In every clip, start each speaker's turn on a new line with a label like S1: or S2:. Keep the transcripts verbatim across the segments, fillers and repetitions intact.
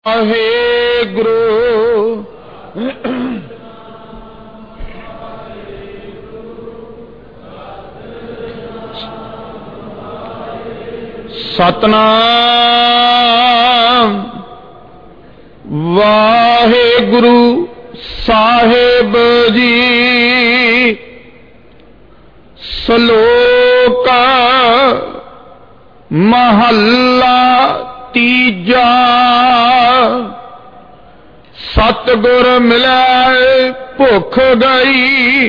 S1: ਵਾਹਿਗੁਰੂ ਸਤਨਾਮ ਵਾਹਿਗੁਰੂ ਸਾਹਿਬ ਜੀ। ਸ਼ਲੋਕ ਮਹੱਲਾ ਤੀਜਾ। ਸਤਿਗੁਰ ਮਿਲੈ ਭੁੱਖ ਗਈ,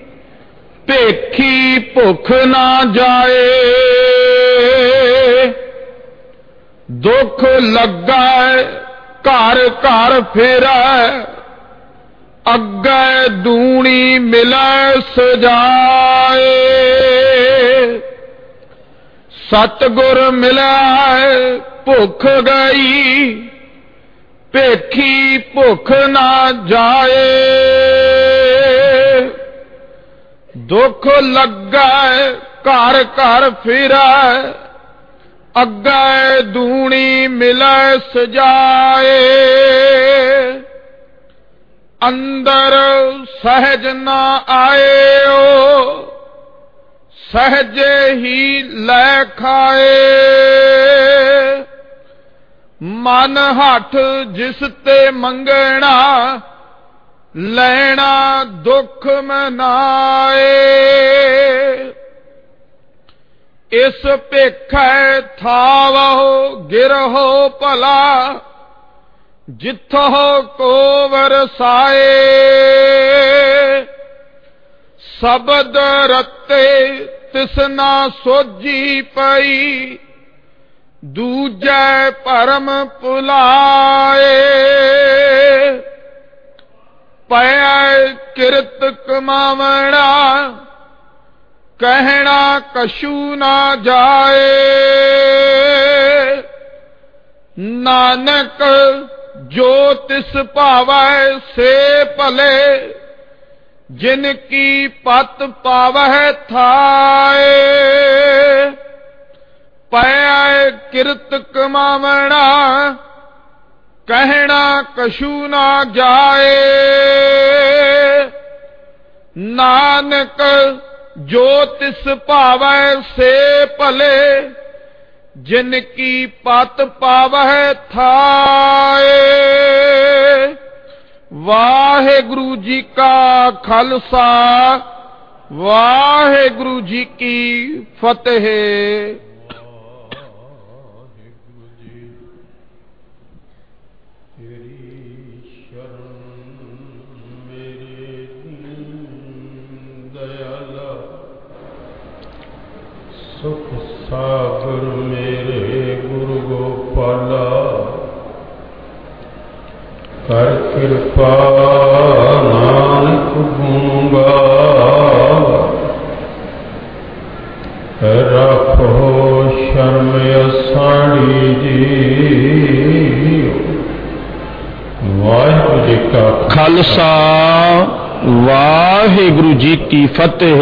S1: ਭੇਖੀ ਭੁੱਖ ਨਾ ਜਾਏ। ਦੁੱਖ ਲੱਗੈ ਘਰ ਘਰ ਫਿਰੈ, ਅੱਗੇ ਦੂਣੀ ਮਿਲੈ ਸਜਾਏ। ਸਤਿਗੁਰ ਮਿਲੈ ਭੁੱਖ ਗਈ, ਭੇਖੀ ਭੁੱਖ ਨਾ ਜਾਏ। ਦੁੱਖ ਲੱਗੈ ਘਰ ਘਰ ਫਿਰੈ, ਅੱਗੇ ਦੂਣੀ ਮਿਲੈ ਸਜਾਏ। ਅੰਦਰ ਸਹਿਜ ਨਾ ਆਇਓ, ਸਹਿਜੇ ਹੀ ਲੈ ਖਾਏ। ਮਨ ਹੱਠ ਜਿਸ ਤੇ ਮੰਗਣਾ, ਲੈਣਾ ਦੁੱਖ ਮਨਾਏ। ਇਸ ਭੇਖੈ ਥਾਵਹੁ ਗਿਰਹੁ ਭਲਾ, ਜਿੱਥੋ ਕੋ ਵਰਸਾਏ। ਸ਼ਬਦ ਰਤੇ ਤਿਸਨਾ ਸੋਝੀ ਪਈ, ਦੂਜੈ ਭਰਮ ਭੁਲਾਏ। ਪੈ ਕਿਰਤ ਕਮਾਵਣਾ, ਕਹਿਣਾ ਕਛੂ ਨਾ ਜਾਏ। ਨਾਨਕ ਜੋ ਤਿਸ ਭਾਵੈ ਸੇ ਭਲੇ, ਜਿਨ ਕੀ ਪਤ ਪਾਵਹਿ ਥਾਏ। ਪੈ ਕਿਰਤ ਕਮਾਵਣਾ, ਕਹਿਣਾ ਕਛੂ ਨਾ ਜਾਏ। ਨਾਨਕ ਜੋ ਤਿਸ ਭਾਵੈ ਸੇ ਭਲੇ, ਜਿਨ ਕੀ ਪਤ ਪਾਵਹਿ ਥਾਏ। ਵਾਹਿਗੁਰੂ ਜੀ ਕਾ ਖਾਲਸਾ, ਵਾਹਿਗੁਰੂ ਜੀ ਕੀ ਫਤਿਹ।
S2: ਸੁਖ ਸਾਗਰ ਮੇਰੇ ਗੁਰੂ ਗੋਪਾਲਾ, ਕਰ ਕਿਰਪਾ ਨਾਨਕ ਗੂੰਗਾ। ਰੱਖੋ ਸ਼ਰਮ ਅਸਾੜੀ ਜੀ। ਵਾਹਿਗੁਰੂ ਜੀ ਕਾ
S1: ਖਾਲਸਾ, ਵਾਹਿਗੁਰੂ ਜੀ ਕੀ ਫਤਿਹ।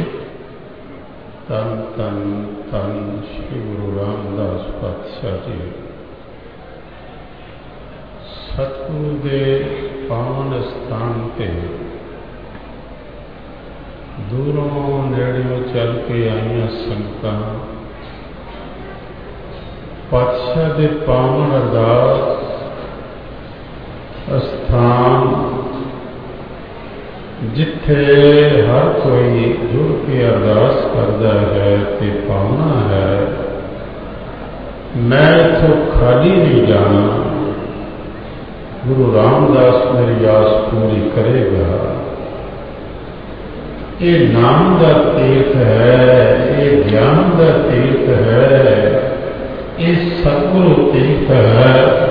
S2: ਧੰਨ ਧੰਨ ਧੰਨ ਸ਼੍ਰੀ ਗੁਰੂ ਰਾਮਦਾਸ ਪਾਤਸ਼ਾਹ ਜੀ। ਸਤਿਗੁਰੂ ਦੇ ਪਾਵਨ ਸਥਾਨ ਤੇ ਦੂਰੋਂ ਨੇੜਿਓਂ ਚੱਲ ਕੇ ਆਈਆਂ ਸੰਗਤਾਂ ਪਾਤਸ਼ਾਹ ਦੇ ਪਾਵਨ ਅਰਦਾਸ ਅਸਥਾਨ, ਜਿੱਥੇ ਹਰ ਕੋਈ ਜੁੜ ਕੇ ਅਰਦਾਸ ਕਰਦਾ ਹੈ ਤੇ ਪਾਉਣਾ ਹੈ। ਮੈਂ ਇੱਥੋਂ ਖਾਲੀ ਨਹੀਂ ਜਾਣਾ, ਗੁਰੂ ਰਾਮਦਾਸ ਮੇਰੀ ਆਸ ਪੂਰੀ ਕਰੇਗਾ। ਇਹ ਨਾਮ ਦਾ ਤੀਰਥ ਹੈ, ਇਹ ਗਿਆਨ ਦਾ ਤੀਰਥ ਹੈ, ਇਹ ਸਤਿਗੁਰੂ ਤੀਰਥ ਹੈ।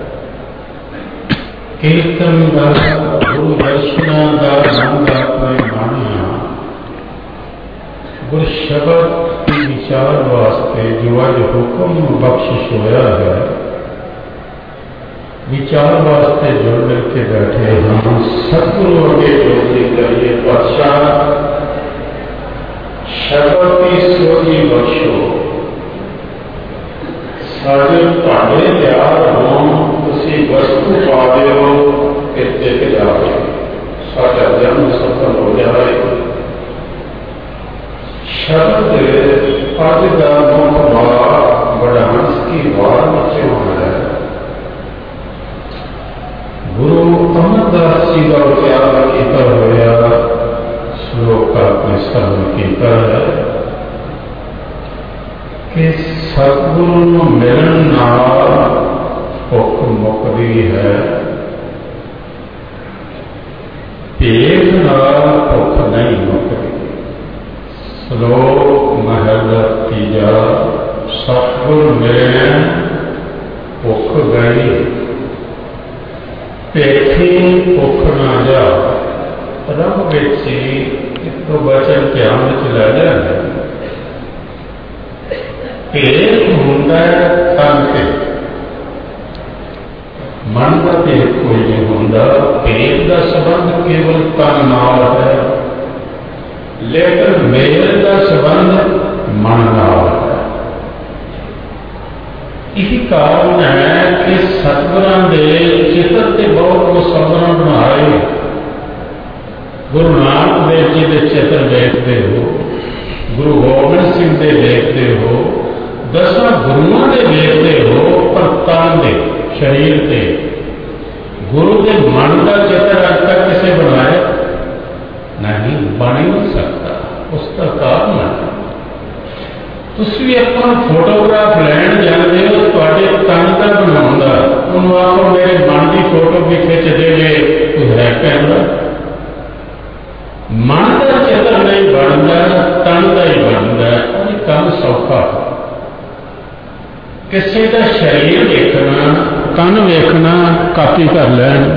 S2: ਕੀਰਤਨ ਦਾ, ਗੁਰੂ ਦਰਸ਼ਨਾਂ ਦਾ, ਨਾਮ ਦਾ ਕੋਈ ਮਾਣਿਆ। ਗੁਰ ਸ਼ਬਦ ਦੀ ਵਿਚਾਰ ਵਾਸਤੇ ਜੋ ਅੱਜ ਹੁਕਮ ਬਖਸ਼ਿਸ਼ ਹੋਇਆ ਹੈ, ਵਿਚਾਰ ਵਾਸਤੇ ਜੁੜ ਮਿਲ ਕੇ ਬੈਠੇ ਹਾਂ। ਸਤਿਗੁਰੂ ਅੱਗੇ ਬੇਨਤੀ ਕਰੀਏ, ਪਾਤਸ਼ਾਹ ਸ਼ਬਦ ਦੀ ਸੋਝੀ ਬਖਸ਼ੋ। ਸਾਡੇ ਤੁਹਾਡੇ ਪਿਆਰ ਹੋਣ, ਤੁਸੀਂ ਪਾ ਦਿਓ ਕਿ ਟਿਕ ਜਾਵੇ, ਸਾਡਾ ਜਨਮ ਸਫਲ ਹੋ ਜਾਵੇ। ਸ਼ਬਦ ਅੱਜ ਦਾ ਮੁੱਖ ਭਾਗ ਬੜਾ ਹੰਸ ਕੀ ਵਾਰ ਵਿੱਚੋਂ ਹੈ। ਗੁਰੂ ਅਮਰਦਾਸ ਜੀ ਦਾ ਉਚਾਰਨ ਕੀਤਾ ਹੋਇਆ ਸ਼ਲੋਕ ਆਪਣੇ ਸਰਵਣ ਕੀਤਾ ਹੈ ਕਿ ਸਤਿਗੁਰੂ ਨੂੰ ਮਿਲਣ ਨਾਲ ਭੁੱਖ ਮੁੱਕਦੀ ਹੈ, ਭੇਖ ਨਾਲ ਭੁੱਖ ਨਹੀਂ ਮੁੱਕਦੀ। ਸ਼ਲੋਕ ਮਹਲਾ ਤੀਜਾ। ਸਤਿਗੁਰ ਮਿਲਿਆ ਭੁੱਖ ਗਈ, ਭੇਖੀ ਭੁੱਖ ਨਾ ਜਾ। ਰੱਬ ਵਿੱਚ ਇੱਕ ਵਚਨ ਧਿਆਨ ਵਿੱਚ ਲੈ ਜਾਂਦੇ। ਭੇਖ ਹੁੰਦਾ ਤਨ ਤੇ, ਮਨ ਦਾ ਭੇਖ ਕੋਈ ਨਹੀਂ ਹੁੰਦਾ। ਭੇਖ ਦਾ ਸੰਬੰਧ ਕੇਵਲ ਤਨ ਨਾਲ ਹੈ, ਲੇਕਿਨ ਮੇਲ ਦਾ ਸੰਬੰਧ ਮਨ ਨਾਲ ਹੈ। ਇਹੀ ਕਾਰਨ ਹੈ ਕਿ ਸਤਿਗੁਰਾਂ ਦੇ ਚਿੱਤਰ ਤੇ ਬਹੁਤ ਮੁਸਲਮਾਨ ਬਣਾਏ। ਗੁਰੂ ਨਾਨਕ ਦੇਵ ਜੀ ਦੇ ਚਿੱਤਰ ਵੇਖਦੇ ਹੋ, ਗੁਰੂ ਗੋਬਿੰਦ ਸਿੰਘ ਦੇ ਵੇਖਦੇ ਹੋ, ਦਸਾਂ ਗੁਰੂਆਂ ਦੇ ਵੇਖਦੇ ਹੋ, ਪਰ ਤਨ ਦੇ ਸਰੀਰ ਤੇ ਗੁਰੂ ਦੇ ਮਨ ਦਾ ਚਿੱਤਰ ਅੱਜ ਤੱਕ ਕਿਸੇ ਬਣਾਇਆ ਨਹੀਂ, ਬਣ ਹੀ ਨਹੀਂ ਸਕਦਾ। ਉਸ ਦਾ ਕਾਰਨ ਹੈ ਤੁਸੀਂ ਵੀ ਆਪਣਾ ਫੋਟੋਗ੍ਰਾਫ ਲੈਣ ਜਾਂਦੇ ਹੋ, ਤੁਹਾਡੇ ਤਨ ਦਾ ਬਣਾਉਣ ਦਾ, ਉਹਨੂੰ ਆਖੋ ਮੇਰੇ ਮਨ ਦੀ ਫੋਟੋ ਵੀ ਖਿੱਚ ਦੇਵੇ, ਕੋਈ ਹੈ ਕਹਿੰਦਾ। ਮਨ ਦਾ ਚਿੱਤਰ ਨਹੀਂ ਬਣਦਾ, ਤਨ ਦਾ ਹੀ ਬਣਦਾ। ਉਹ ਕੰਮ ਸੌਖਾ। ਕਿਸੇ ਦਾ ਸਰੀਰ ਵੇਖਣਾ, ਤਨ ਵੇਖਣਾ ਕਾਪੀ ਕਰ ਲੈਣ।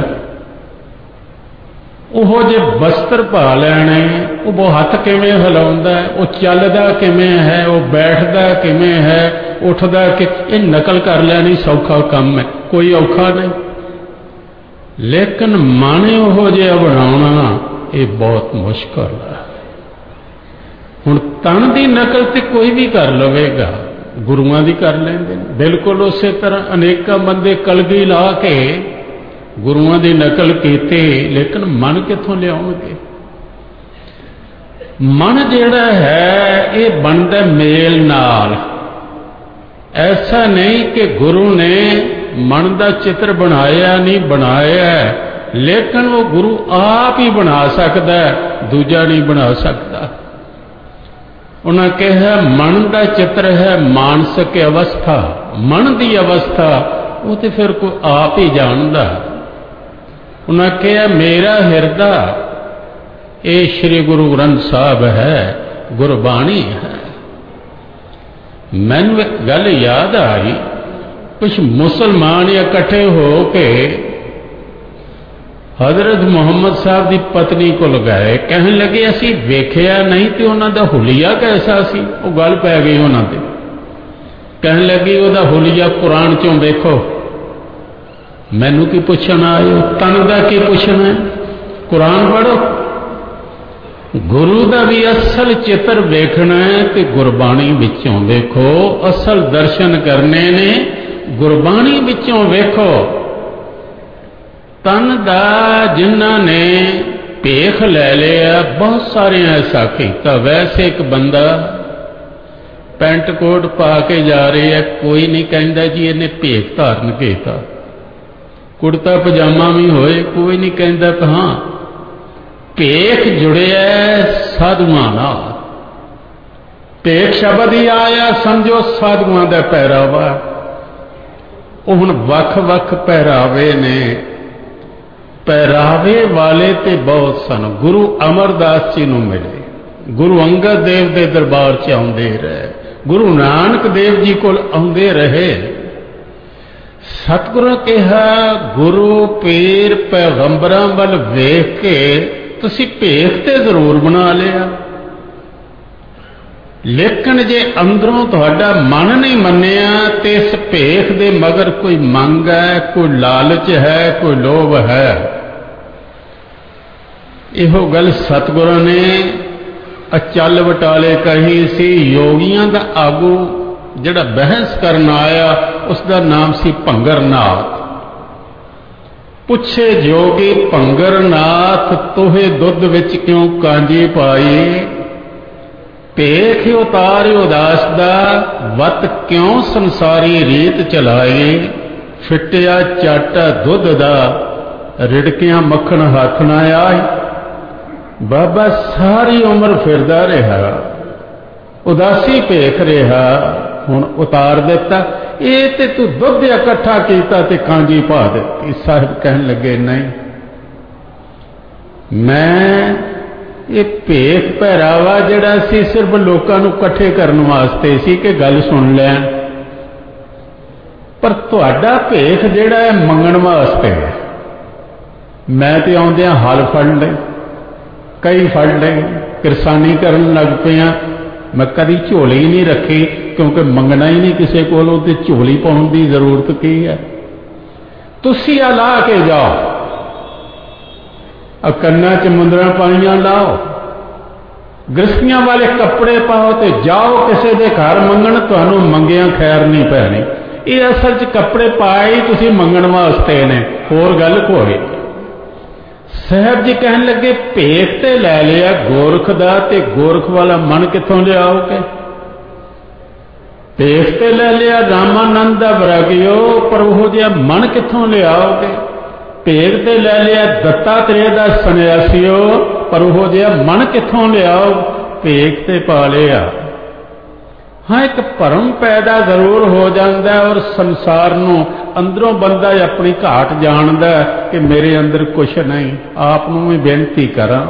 S2: ਉਹ ਜੇ ਬਸਤਰ ਪਾ ਲੈਣੇ, ਉਹ ਉਹ ਹੱਥ ਕਿਵੇਂ ਹਿਲਾਉਂਦਾ, ਉਹ ਚੱਲਦਾ ਕਿਵੇਂ ਹੈ, ਉਹ ਬੈਠਦਾ ਕਿਵੇਂ ਹੈ, ਉੱਠਦਾ ਕਿ, ਇਹ ਨਕਲ ਕਰ ਲੈਣੀ ਸੌਖਾ ਕੰਮ ਹੈ, ਕੋਈ ਔਖਾ ਨਹੀਂ। ਲੇਕਿਨ ਮਨ ਉਹ ਜਿਹਾ ਬਣਾਉਣਾ ਇਹ ਬਹੁਤ ਮੁਸ਼ਕਲ ਹੈ। ਹੁਣ ਤਨ ਦੀ ਨਕਲ ਤੇ ਕੋਈ ਵੀ ਕਰ ਲਵੇਗਾ, ਗੁਰੂਆਂ ਦੀ ਕਰ ਲੈਂਦੇ ਨੇ। ਬਿਲਕੁਲ ਉਸੇ ਤਰ੍ਹਾਂ ਅਨੇਕਾਂ ਬੰਦੇ ਕਲਗੀ ਲਾ ਕੇ ਗੁਰੂਆਂ ਦੀ ਨਕਲ ਕੀਤੀ, ਲੇਕਿਨ ਮਨ ਕਿੱਥੋਂ ਲਿਆਉਣਗੇ? ਮਨ ਜਿਹੜਾ ਹੈ ਇਹ ਬਣਦਾ ਮੇਲ ਨਾਲ। ਐਸਾ ਨਹੀਂ ਕਿ ਗੁਰੂ ਨੇ ਮਨ ਦਾ ਚਿੱਤਰ ਬਣਾਇਆ ਨਹੀਂ, ਬਣਾਇਆ, ਲੇਕਿਨ ਉਹ ਗੁਰੂ ਆਪ ਹੀ ਬਣਾ ਸਕਦਾ, ਦੂਜਾ ਨਹੀਂ ਬਣਾ ਸਕਦਾ। ਉਹਨਾਂ ਕਿਹਾ ਮਨ ਦਾ ਚਿੱਤਰ ਹੈ ਮਾਨਸਿਕ ਅਵਸਥਾ, ਮਨ ਦੀ ਅਵਸਥਾ, ਉਹ ਤੇ ਫਿਰ ਕੋਈ ਆਪ ਹੀ ਜਾਣਦਾ। ਉਹਨਾਂ ਕਿਹਾ ਮੇਰਾ ਹਿਰਦਾ ਇਹ ਸ਼੍ਰੀ ਗੁਰੂ ਗ੍ਰੰਥ ਸਾਹਿਬ ਹੈ, ਗੁਰਬਾਣੀ ਹੈ। ਮੈਨੂੰ ਇੱਕ ਗੱਲ ਯਾਦ ਆਈ, ਕੁਛ ਮੁਸਲਮਾਨ ਇਕੱਠੇ ਹੋ ਕੇ ਹਜ਼ਰਤ ਮੁਹੰਮਦ ਸਾਹਿਬ ਦੀ ਪਤਨੀ ਕੋਲ ਗਏ, ਕਹਿਣ ਲੱਗੇ ਅਸੀਂ ਵੇਖਿਆ ਨਹੀਂ ਤੇ ਉਹਨਾਂ ਦਾ ਹੁਲੀਆ ਕੈਸਾ ਸੀ। ਉਹ ਗੱਲ ਪੈ ਗਈ ਉਹਨਾਂ ਤੇ, ਕਹਿਣ ਲੱਗੀ ਉਹਦਾ ਹੁਲੀਆ ਕੁਰਾਨ ਚੋਂ ਵੇਖੋ। ਮੈਨੂੰ ਕੀ ਪੁੱਛਣ ਆਏ ਹੋ? ਤਨ ਦਾ ਕੀ ਪੁੱਛਣਾ? ਕੁਰਾਨ ਪੜ੍ਹੋ। ਗੁਰੂ ਦਾ ਵੀ ਅਸਲ ਚਿੱਤਰ ਵੇਖਣਾ ਹੈ ਤੇ ਗੁਰਬਾਣੀ ਵਿੱਚੋਂ ਵੇਖੋ। ਅਸਲ ਦਰਸ਼ਨ ਕਰਨੇ ਨੇ, ਗੁਰਬਾਣੀ ਵਿੱਚੋਂ ਵੇਖੋ। ਤਨ ਦਾ ਜਿਨ੍ਹਾਂ ਨੇ ਭੇਖ ਲੈ ਲਿਆ, ਬਹੁਤ ਸਾਰੇ ਐਸਾ ਕੀਤਾ। ਵੈਸੇ ਇੱਕ ਬੰਦਾ ਪੈਂਟ ਕੋਟ ਪਾ ਕੇ ਜਾ ਰਿਹਾ, ਕੋਈ ਨਹੀਂ ਕਹਿੰਦਾ ਜੀ ਇਹਨੇ ਭੇਖ ਧਾਰਨ ਕੀਤਾ। ਕੁੜਤਾ ਪਜਾਮਾ ਵੀ ਹੋਏ, ਕੋਈ ਨਹੀਂ ਕਹਿੰਦਾ ਕਿ ਹਾਂ ਭੇਖ ਜੁੜਿਆ ਸਾਧੂਆਂ ਨਾਲ। ਭੇਖ ਸ਼ਬਦ ਹੀ ਆਇਆ, ਸਮਝੋ ਸਾਧੂਆਂ ਦਾ ਪਹਿਰਾਵਾ। ਉਹ ਹੁਣ ਵੱਖ-ਵੱਖ ਪਹਿਰਾਵੇ ਨੇ। ਪਹਿਰਾਵੇ ਵਾਲੇ ਤੇ ਬਹੁਤ ਸਨ। ਗੁਰੂ ਅਮਰਦਾਸ ਜੀ ਨੂੰ ਮਿਲੇ, ਗੁਰੂ ਅੰਗਦ ਦੇਵ ਦੇ ਦਰਬਾਰ 'ਚ ਆਉਂਦੇ ਰਹੇ, ਗੁਰੂ ਨਾਨਕ ਦੇਵ ਜੀ ਕੋਲ ਆਉਂਦੇ ਰਹੇ। ਸਤਿਗੁਰੂ ਕਿਹਾ ਗੁਰੂ ਪੀਰ ਪੈਗੰਬਰਾਂ ਵੱਲ ਵੇਖ ਕੇ ਤੁਸੀਂ ਭੇਖ ਤੇ ਜ਼ਰੂਰ ਬਣਾ ਲਿਆ, ਲੇਕਿਨ ਜੇ ਅੰਦਰੋਂ ਤੁਹਾਡਾ ਮਨ ਨਹੀਂ ਮੰਨਿਆ ਤੇ ਇਸ ਭੇਖ ਦੇ ਮਗਰ ਕੋਈ ਮੰਗ ਹੈ, ਕੋਈ ਲਾਲਚ ਹੈ, ਕੋਈ ਲੋਭ ਹੈ। ਇਹੋ ਗੱਲ ਸਤਿਗੁਰਾਂ ਨੇ ਅਚਲ ਵਟਾਲੇ ਕਹੀ ਸੀ। ਯੋਗੀਆਂ ਦਾ ਆਗੂ ਜਿਹੜਾ ਬਹਿਸ ਕਰਨ ਆਇਆ, ਉਸ ਦਾ ਨਾਮ ਸੀ ਭੰਗਰਨਾਥ। ਪੁੱਛੇ ਜੋਗੀ ਭੰਗਰ ਨਾਥ ਤੋਹੇ ਦੁੱਧ ਵਿੱਚ ਕਿਉਂ ਕਾਂਜੀ ਪਾਈ। ਭੇਖ ਉਤਾਰ ਉਦਾਸ ਦਾ ਵਤ ਕਿਉਂ ਸੰਸਾਰੀ ਰੀਤ ਚਲਾਈ। ਫਿੱਟਿਆ ਚਾਟਾ ਦੁੱਧ ਦਾ ਰਿੜਕਿਆਂ ਮੱਖਣ ਹੱਥ ਨਾ ਆਏ। ਬਾਬਾ ਸਾਰੀ ਉਮਰ ਫਿਰਦਾ ਰਿਹਾ, ਉਦਾਸੀ ਭੇਖ ਰਿਹਾ, ਹੁਣ ਉਤਾਰ ਦਿੱਤਾ। ਇਹ ਤੇ ਤੂੰ ਦੁੱਧ ਇਕੱਠਾ ਕੀਤਾ ਤੇ ਕਾਂਜੀ ਪਾ ਦਿੱਤੀ। ਸਾਹਿਬ ਕਹਿਣ ਲੱਗੇ ਨਹੀਂ, ਮੈਂ ਇਹ ਭੇਖ ਪਹਿਰਾਵਾ ਜਿਹੜਾ ਸੀ ਸਿਰਫ ਲੋਕਾਂ ਨੂੰ ਇਕੱਠੇ ਕਰਨ ਵਾਸਤੇ ਸੀ ਕਿ ਗੱਲ ਸੁਣ ਲੈਣ, ਪਰ ਤੁਹਾਡਾ ਭੇਖ ਜਿਹੜਾ ਹੈ ਮੰਗਣ ਵਾਸਤੇ ਹੈ। ਮੈਂ ਤੇ ਆਉਂਦਿਆਂ ਹਲ ਫੜ ਲਏ, ਕਈ ਫੜ ਲਏ, ਕਿਰਸਾਨੀ ਕਰਨ ਲੱਗ ਪਿਆ। ਮੈਂ ਕਦੀ ਝੋਲੀ ਨਹੀਂ ਰੱਖੀ ਕਿਉਂਕਿ ਮੰਗਣਾ ਹੀ ਨਹੀਂ ਕਿਸੇ ਕੋਲੋਂ, ਤੇ ਝੋਲੀ ਪਾਉਣ ਦੀ ਜ਼ਰੂਰਤ ਕੀ ਹੈ। ਤੁਸੀਂ ਆ ਲਾ ਕੇ ਜਾਓ, ਆ ਕੰਨਾਂ 'ਚ ਮੁੰਦਰਾਂ ਪਾਈਆਂ ਲਾਓ, ਗ੍ਰਸਤੀਆਂ ਵਾਲੇ ਕੱਪੜੇ ਪਾਓ ਤੇ ਜਾਓ ਕਿਸੇ ਦੇ ਘਰ ਮੰਗਣ। ਤੁਹਾਨੂੰ ਮੰਗਿਆਂ ਖੈਰ ਨਹੀਂ ਪੈਣੀ। ਇਹ ਅਸਲ 'ਚ ਕੱਪੜੇ ਪਾਏ ਤੁਸੀਂ ਮੰਗਣ ਵਾਸਤੇ ਨੇ, ਹੋਰ ਗੱਲ ਕੋਈ। ਸਾਹਿਬ ਜੀ ਕਹਿਣ ਲੱਗੇ ਭੇਖ ਤੇ ਲੈ ਲਿਆ ਗੋਰਖ ਦਾ, ਤੇ ਗੋਰਖ ਵਾਲਾ ਮਨ ਕਿੱਥੋਂ ਲਿਆਓਗੇ। ਭੇਖ ਤੇ ਲੈ ਲਿਆ ਰਾਮਾਨੰਦ ਦਾ ਵਰਾਗਿਓ, ਪਰ ਉਹ ਜਿਹਾ ਮਨ ਕਿੱਥੋਂ ਲਿਆਓਗੇ। ਭੇਖ ਤੇ ਲੈ ਲਿਆ ਦੱਤਾਤਰੇय ਦਾ ਸੰਨਿਆਸੀਓ, ਪਰ ਉਹ ਜਿਹਾ ਮਨ ਕਿੱਥੋਂ ਲਿਆਓ। ਭੇਖ ਤੇ ਪਾ ਲਿਆ। ਹਾਂ, ਇੱਕ ਭਰਮ ਪੈਦਾ ਜ਼ਰੂਰ ਹੋ ਜਾਂਦਾ, ਔਰ ਸੰਸਾਰ ਨੂੰ ਅੰਦਰੋਂ ਬੰਦਾ ਆਪਣੀ ਘਾਟ ਜਾਣਦਾ ਕਿ ਮੇਰੇ ਅੰਦਰ ਕੁਛ ਨਹੀਂ। ਆਪ ਨੂੰ ਵੀ ਬੇਨਤੀ ਕਰਾਂ,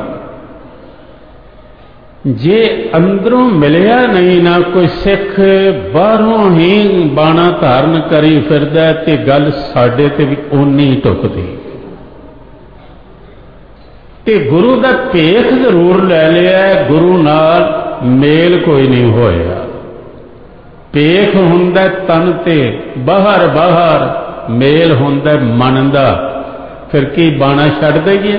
S2: ਜੇ ਅੰਦਰੋਂ ਮਿਲਿਆ ਨਹੀਂ ਨਾ ਕੋਈ ਸਿੱਖ, ਬਾਹਰੋਂ ਹੀ ਬਾਣਾ ਧਾਰਨ ਕਰੀ ਫਿਰਦਾ, ਤੇ ਗੱਲ ਸਾਡੇ ਤੇ ਵੀ ਓਨੀ ਟੁੱਕਦੀ। ਤੇ ਗੁਰੂ ਦਾ ਭੇਖ ਜ਼ਰੂਰ ਲੈ ਲਿਆ, ਗੁਰੂ ਨਾਲ ਮੇਲ ਕੋਈ ਨਹੀਂ ਹੋਇਆ। ਭੇਖ ਹੁੰਦਾ ਤਨ ਤੇ ਬਾਹਰ ਬਾਹਰ, ਮੇਲ ਹੁੰਦਾ ਮਨ ਦਾ। ਫਿਰ ਕੀ ਬਾਣਾ ਛੱਡ ਦਈਏ।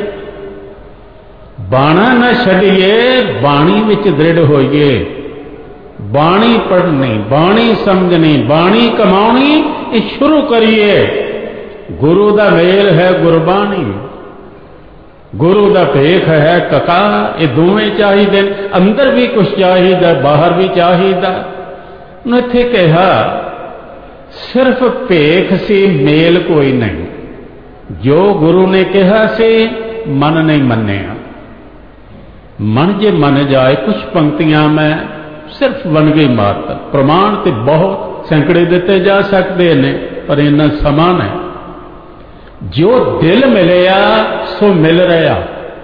S2: ਬਾਣਾ ਨਾ ਛੱਡੀਏ, ਬਾਣੀ ਵਿੱਚ ਦ੍ਰਿੜ ਹੋਈਏ। ਬਾਣੀ ਪੜ੍ਹਨੀ, ਬਾਣੀ ਸਮਝਣੀ, ਬਾਣੀ ਕਮਾਉਣੀ, ਇਹ ਸ਼ੁਰੂ ਕਰੀਏ। ਗੁਰੂ ਦਾ ਮੇਲ ਹੈ ਗੁਰਬਾਣੀ, ਗੁਰੂ ਦਾ ਭੇਖ ਹੈ ਕਕਾ। ਇਹ ਦੋਵੇਂ ਚਾਹੀਦੇ, ਅੰਦਰ ਵੀ ਕੁਛ ਚਾਹੀਦਾ, ਬਾਹਰ ਵੀ ਚਾਹੀਦਾ। ਉਹਨੇ ਇੱਥੇ ਕਿਹਾ ਸਿਰਫ ਭੇਖ ਸੀ, ਮੇਲ ਕੋਈ ਨਹੀਂ। ਜੋ ਗੁਰੂ ਨੇ ਕਿਹਾ ਸੀ ਮਨ ਨਹੀਂ ਮੰਨਿਆ। ਮਨ ਜੇ ਮੰਨ ਜਾਏ, ਕੁਛ ਪੰਕਤੀਆਂ ਮੈਂ ਸਿਰਫ ਵੰਨਗੀ ਮਾਤਰ, ਪ੍ਰਮਾਣ ਤੇ ਬਹੁਤ ਸੈਂਕੜੇ ਦਿੱਤੇ ਜਾ ਸਕਦੇ ਨੇ, ਪਰ ਇੰਨਾ ਸਮਾਂ ਨਹੀਂ। ਜੋ ਦਿਲ ਮਿਲਿਆ ਸੋ ਮਿਲ ਰਿਹਾ।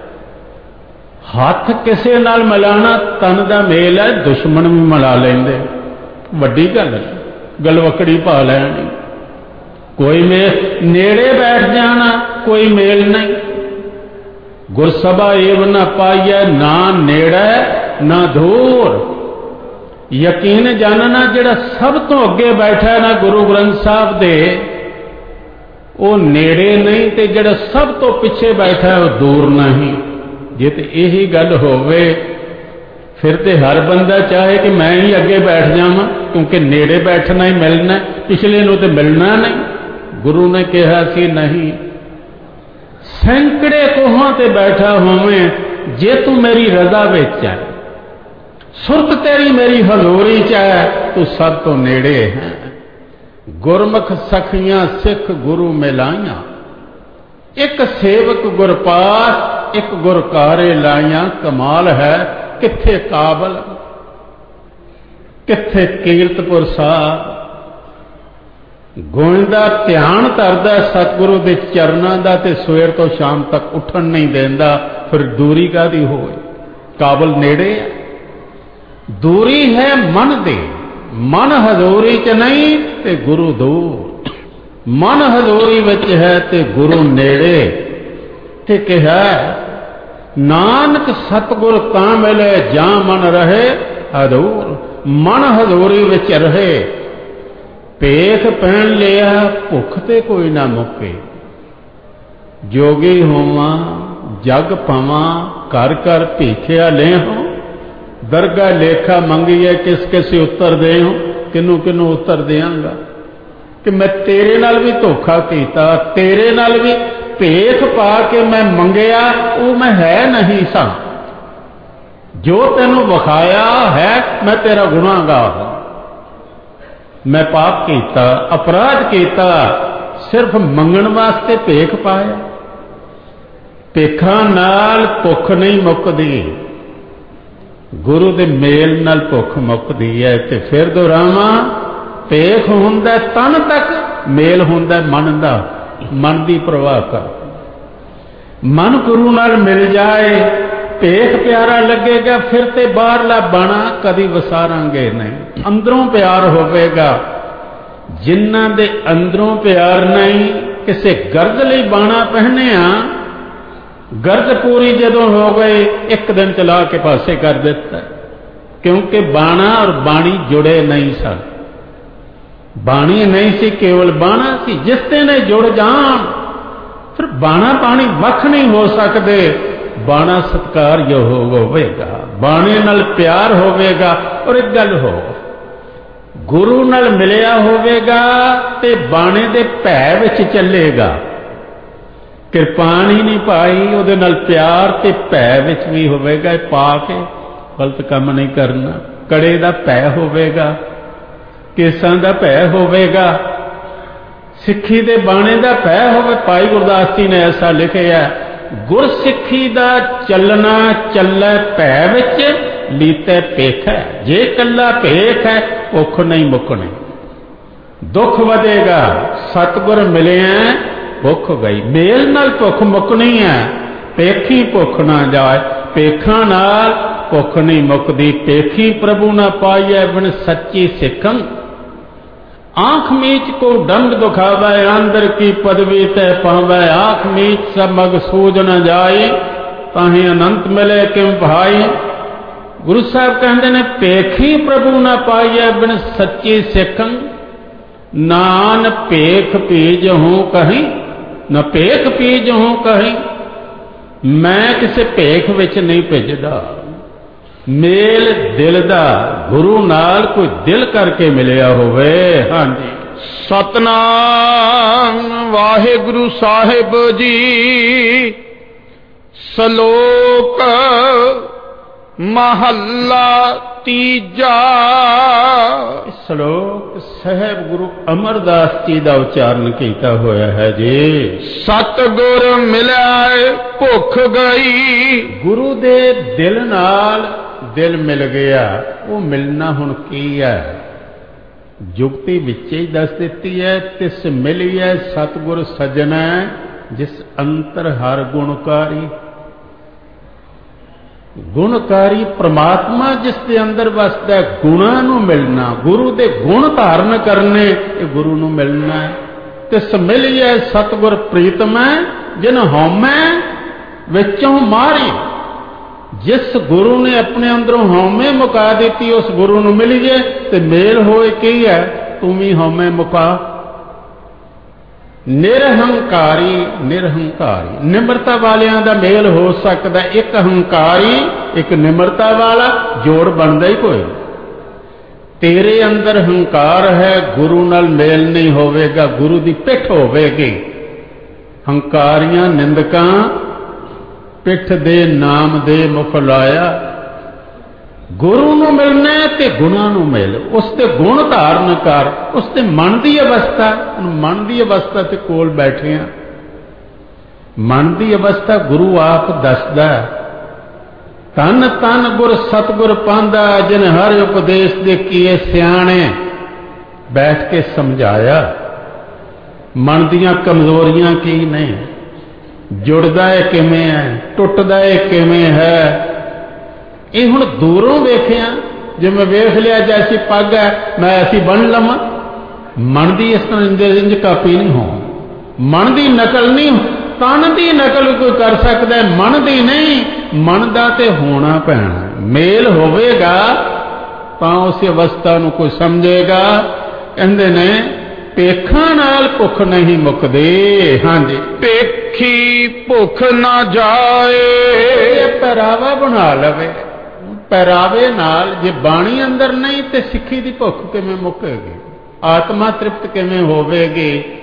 S2: ਹੱਥ ਕਿਸੇ ਨਾਲ ਮਿਲਾਣਾ ਤਨ ਦਾ ਮੇਲ ਹੈ, ਦੁਸ਼ਮਣ ਵੀ ਮਿਲਾ ਲੈਂਦੇ, ਵੱਡੀ ਗੱਲ। ਗਲਵਕੜੀ ਪਾ ਲੈਣੀ, ਕੋਈ ਮੇਲ। ਨੇੜੇ ਬੈਠ ਜਾਣਾ, ਕੋਈ ਮੇਲ ਨਹੀਂ। ਗੁਰਸਭਾ ਏਵ ਨਾ ਪਾਈਐ, ਨਾ ਨੇੜੇ ਨਾ ਦੂਰ। ਯਕੀਨ ਜਾਣਨਾ ਜਿਹੜਾ ਸਭ ਤੋਂ ਅੱਗੇ ਬੈਠਾ ਨਾ ਗੁਰੂ ਗ੍ਰੰਥ ਸਾਹਿਬ ਦੇ, ਉਹ ਨੇੜੇ ਨਹੀਂ, ਤੇ ਜਿਹੜਾ ਸਭ ਤੋਂ ਪਿੱਛੇ ਬੈਠਾ ਉਹ ਦੂਰ ਨਹੀਂ। ਜੇ ਤੇ ਇਹੀ ਗੱਲ ਹੋਵੇ ਫਿਰ ਤੇ ਹਰ ਬੰਦਾ ਚਾਹੇ ਕਿ ਮੈਂ ਹੀ ਅੱਗੇ ਬੈਠ ਜਾਵਾਂ, ਕਿਉਂਕਿ ਨੇੜੇ ਬੈਠਣਾ ਹੀ ਮਿਲਣਾ, ਪਿਛਲੇ ਨੂੰ ਤੇ ਮਿਲਣਾ ਨਹੀਂ। ਗੁਰੂ ਨੇ ਕਿਹਾ ਸੀ ਨਹੀਂ, ਸੈਂਕੜੇ ਕੋਹਾਂ ਤੇ ਬੈਠਾ ਹੋਵੇਂ, ਜੇ ਤੂੰ ਮੇਰੀ ਰਜ਼ਾ ਵਿੱਚ ਹੈ, ਸੁਰਤ ਤੇਰੀ ਮੇਰੀ ਹਜ਼ੂਰੀ ਚ ਹੈ, ਤੂੰ ਸਭ ਤੋਂ ਨੇੜੇ ਹੈ। ਗੁਰਮੁਖ ਸਖੀਆਂ ਸਿੱਖ ਗੁਰੂ ਮਿਲਾਈਆਂ, ਇੱਕ ਸੇਵਕ ਗੁਰਪਾਸ, ਇੱਕ ਗੁਰਕਾਰੇ ਲਾਈਆਂ। ਕਮਾਲ ਹੈ, ਕਿੱਥੇ ਕਾਬਲ, ਕਿੱਥੇ ਕੀਰਤਪੁਰ ਸਾਹਿਬ। ਗੋਇੰਦਾ ਧਿਆਨ ਧਰਦਾ ਸਤਿਗੁਰੂ ਦੇ ਚਰਨਾਂ ਦਾ, ਤੇ ਸਵੇਰ ਤੋਂ ਸ਼ਾਮ ਤੱਕ ਉੱਠਣ ਨਹੀਂ ਦਿੰਦਾ। ਫਿਰ ਦੂਰੀ ਕਾਹਦੀ ਹੋਵੇ, ਕਾਬਲ ਨੇੜੇ ਹੈ। ਦੂਰੀ ਹੈ ਮਨ ਦੀ, ਮਨ ਹਜ਼ੂਰੀ ਚ ਨਹੀਂ ਤੇ ਗੁਰੂ ਦੂਰ। ਮਨ ਹਜ਼ੂਰੀ ਵਿੱਚ ਹੈ ਤੇ ਗੁਰੂ ਨੇੜੇ। ਤੇ ਕਿਹਾ ਨਾਨਕ ਸਤਿਗੁਰ ਤਾਂ ਮਿਲੇ, ਜਾਂ ਮਨ ਰਹੇ ਹਜ਼ੂਰ। ਮਨ ਹਜ਼ੂਰੀ ਵਿੱਚ ਰਹੇ। ਭੇਖ ਪਹਿਨ ਲਿਆ, ਭੁੱਖ ਤੇ ਕੋਈ ਨਾ ਮੁੱਕੇ। ਜੋਗੀ ਹੋਵਾਂ ਜਗ ਪਾਵਾਂ, ਘਰ ਘਰ ਭੀਖਿਆ ਲੈ ਹੋ। ਦਰਗਾ ਲੇਖਾ ਮੰਗੀਏ, ਕਿਸ ਕਿਸ ਉੱਤਰ ਦੇ ਹੋ। ਕਿਨੂੰ ਕਿਨੂੰ ਉੱਤਰ ਦਿਆਂਗਾ ਕਿ ਮੈਂ ਤੇਰੇ ਨਾਲ ਵੀ ਧੋਖਾ ਕੀਤਾ, ਤੇਰੇ ਨਾਲ ਵੀ ਭੇਖ ਪਾ ਕੇ ਮੈਂ ਮੰਗਿਆ ਉਹ ਮੈਂ ਹੈ ਨਹੀਂ ਸਾਂ। ਜੋ ਤੈਨੂੰ ਵਿਖਾਇਆ ਹੈ ਮੈਂ ਤੇਰਾ ਗੁਨਾਹਗਾਰ ਹਾਂ। ਮੈਂ ਪਾਪ ਕੀਤਾ, ਅਪਰਾਧ ਕੀਤਾ, ਸਿਰਫ ਮੰਗਣ ਵਾਸਤੇ ਭੇਖ ਪਾਇਆ। ਭੇਖਾਂ ਨਾਲ ਭੁੱਖ ਨਹੀਂ ਮੁੱਕਦੀ, ਗੁਰੂ ਦੇ ਮੇਲ ਨਾਲ ਭੁੱਖ ਮੁੱਕਦੀ ਹੈ। ਤੇ ਫਿਰ ਦੁਹਰਾਵਾਂ, ਭੇਖ ਹੁੰਦਾ ਤਨ ਤੱਕ, ਮੇਲ ਹੁੰਦਾ ਮਨ ਦਾ। ਮਨ ਦੀ ਪ੍ਰਵਾਹ ਕਰ, ਮਨ ਗੁਰੂ ਨਾਲ ਮਿਲ ਜਾਏ, ਭੇਖ ਪਿਆਰਾ ਲੱਗੇਗਾ, ਫਿਰ ਤੇ ਬਾਹਰਲਾ ਬਾਣਾ ਕਦੀ ਵਿਸਾਰਾਂਗੇ ਨਹੀਂ। ਅੰਦਰੋਂ ਪਿਆਰ ਹੋਵੇਗਾ। ਜਿਨ੍ਹਾਂ ਦੇ ਅੰਦਰੋਂ ਪਿਆਰ ਨਹੀਂ, ਕਿਸੇ ਗਰਜ ਲਈ ਬਾਣਾ ਪਹਿਨਿਆ, ਗਰਜ ਪੂਰੀ ਜਦੋਂ ਹੋ ਗਈ ਇੱਕ ਦਿਨ ਚਲਾ ਕੇ ਪਾਸੇ ਕਰ ਦਿੱਤਾ, ਕਿਉਂਕਿ ਬਾਣਾ ਔਰ ਬਾਣੀ ਜੁੜੇ ਨਹੀਂ ਸਨ। ਬਾਣੀ ਨਹੀਂ ਸੀ, ਕੇਵਲ ਬਾਣਾ ਸੀ। ਜਿਸ ਤੇ ਨੇ ਜੁੜ ਜਾਣ, ਫਿਰ ਬਾਣਾ ਬਾਣੀ ਵੱਖ ਨਹੀਂ ਹੋ ਸਕਦੇ। ਬਾਣਾ ਸਤਿਕਾਰਯੋਗ ਹੋਵੇਗਾ, ਬਾਣੇ ਨਾਲ ਪਿਆਰ ਹੋਵੇਗਾ। ਔਰ ਇੱਕ ਗੱਲ ਹੋ, ਗੁਰੂ ਨਾਲ ਮਿਲਿਆ ਹੋਵੇਗਾ ਤੇ ਬਾਣੇ ਦੇ ਭੈ ਵਿੱਚ ਚੱਲੇਗਾ। ਕਿਰਪਾਨ ਹੀ ਨਹੀਂ ਪਾਈ, ਉਹਦੇ ਨਾਲ ਪਿਆਰ ਤੇ ਭੈ ਵਿੱਚ ਵੀ ਹੋਵੇਗਾ। ਪਾ ਕੇ ਗਲਤ ਕੰਮ ਨਹੀਂ ਕਰਨਾ। ਕੜੇ ਦਾ ਭੈ ਹੋਵੇਗਾ, ਕੇਸਾਂ ਦਾ ਭੈ ਹੋਵੇਗਾ, ਸਿੱਖੀ ਦੇ ਬਾਣੇ ਦਾ ਭੈ ਹੋਵੇ। ਭਾਈ ਗੁਰਦਾਸ ਜੀ ਨੇ ਐਸਾ ਲਿਖਿਆ, ਗੁਰਸਿੱਖੀ ਦਾ ਚੱਲਣਾ ਚੱਲੇ ਭੈ ਵਿੱਚ, ਲੀਤੇ ਭੇਖ ਹੈ। ਜੇ ਕੱਲਾ ਭੇਖ ਹੈ, ਭੁੱਖ ਨਹੀਂ ਮੁੱਕਣੀ, ਦੁੱਖ ਵਧੇਗਾ। ਸਤਿਗੁਰ ਮਿਲਿਆ, ਭੁੱਖ ਗਈ। ਮੇਲ ਨਾਲ ਭੁੱਖ ਮੁੱਕਣੀ ਹੈ, ਭੇਖੀ ਭੁੱਖ ਨਾ ਜਾਏ। ਭੇਖਾਂ ਨਾਲ ਭੁੱਖ ਨਹੀਂ ਮੁੱਕਦੀ। ਭੇਖੀ ਪ੍ਰਭੂ ਨਾ ਪਾਈਐ ਬਿਨ ਸੱਚੀ ਸਿੱਖੰ। आंख मीच को डंग दुखावे, अंदर की पदवी तय पावे। आंख मीच सब मग सूझ न जाए, ताही अनंत मिले किम भाई। गुरु साहब कहते ने, भेखी प्रभु न पाइए बिन सच्ची सिखं। नान भेख पीज हूं कहीं, न भेख पीज हूं कहीं। मैं किसी भेख विच नहीं भेजदा। मेल दिल दा, गुरु नाल कोई दिल करके मिलिया होवे। हाँ जी,
S1: सतनाम वाहिगुरु साहिब जी। सलोक महला तीजा।
S2: सलोक साहिब गुरु अमरदास जी का उच्चारण किया होया है जी।
S1: सतगुर मिलिया भुख गई।
S2: गुरु दे दिल नाल दिल मिल गया। वो मिलना हुण की है, जुगती विच ही दस दिती है। तिस मिली है सतगुर सजना, जिस अंतर हर गुणकारी। गुणकारी परमात्मा जिस दे अंदर वसदा, गुणां नूं मिलना, गुरु दे गुण धारण करने, ये गुरु नूं मिलना है। तिस मिली है सतगुर प्रीतमै, जिन हौमै विचों मारी। जिस गुरु ने अपने अंदरों हौमे मुका दी, उस गुरु नूं मिलीए ते मेल होए की है, तू भी हौमे मुका। निरहंकारी निरहंकारी, निमरता वालियां दा मेल हो सकता। एक हंकारी एक निमरता वाला, जोड़ बनता ही कोई। तेरे अंदर हंकार है, गुरु नाल मेल नहीं होवेगा, गुरु दी पिठ होवेगी। हंकारियां निंदकां पिठ दे नाम दे मुख लाया। गुरु नूं मिलना ते गुणां नूं मिल, उसते गुण धारण कर। उसते मन की अवस्था, मन की अवस्था ते कोल बैठे हैं। मन की अवस्था गुरु आप दसदा। तन तन गुर सतगुर पांदा, जिन हर उपदेश दे किए सियाणे। बैठ के समझाया मन दियां कमजोरियां की नहीं, जुड़दा है किवें है, टुटदा है किवें है। ये हुण दूरों वेखिया, जिवें वेख लिया जैसी पग है मैं ऐसी बन लवां। मन की इस तरह इंज कापी नहीं हो, मन की नकल नहीं। तन की नकल कोई कर सकता है, मन की नहीं। मन का तो होना पैना, मेल होवेगा तां उस अवस्था नूं कोई समझेगा। कहंदे ने पेखा नाल भुख नहीं मुकदी। हाँ जी,
S1: पेखी भुख ना जाए।
S2: पहरावा बना लवे, पहरावे नाल जे बाणी अंदर नहीं ते सिक्खी दी भुख किवें मुकेगी, आत्मा तृप्त किवें होवेगी।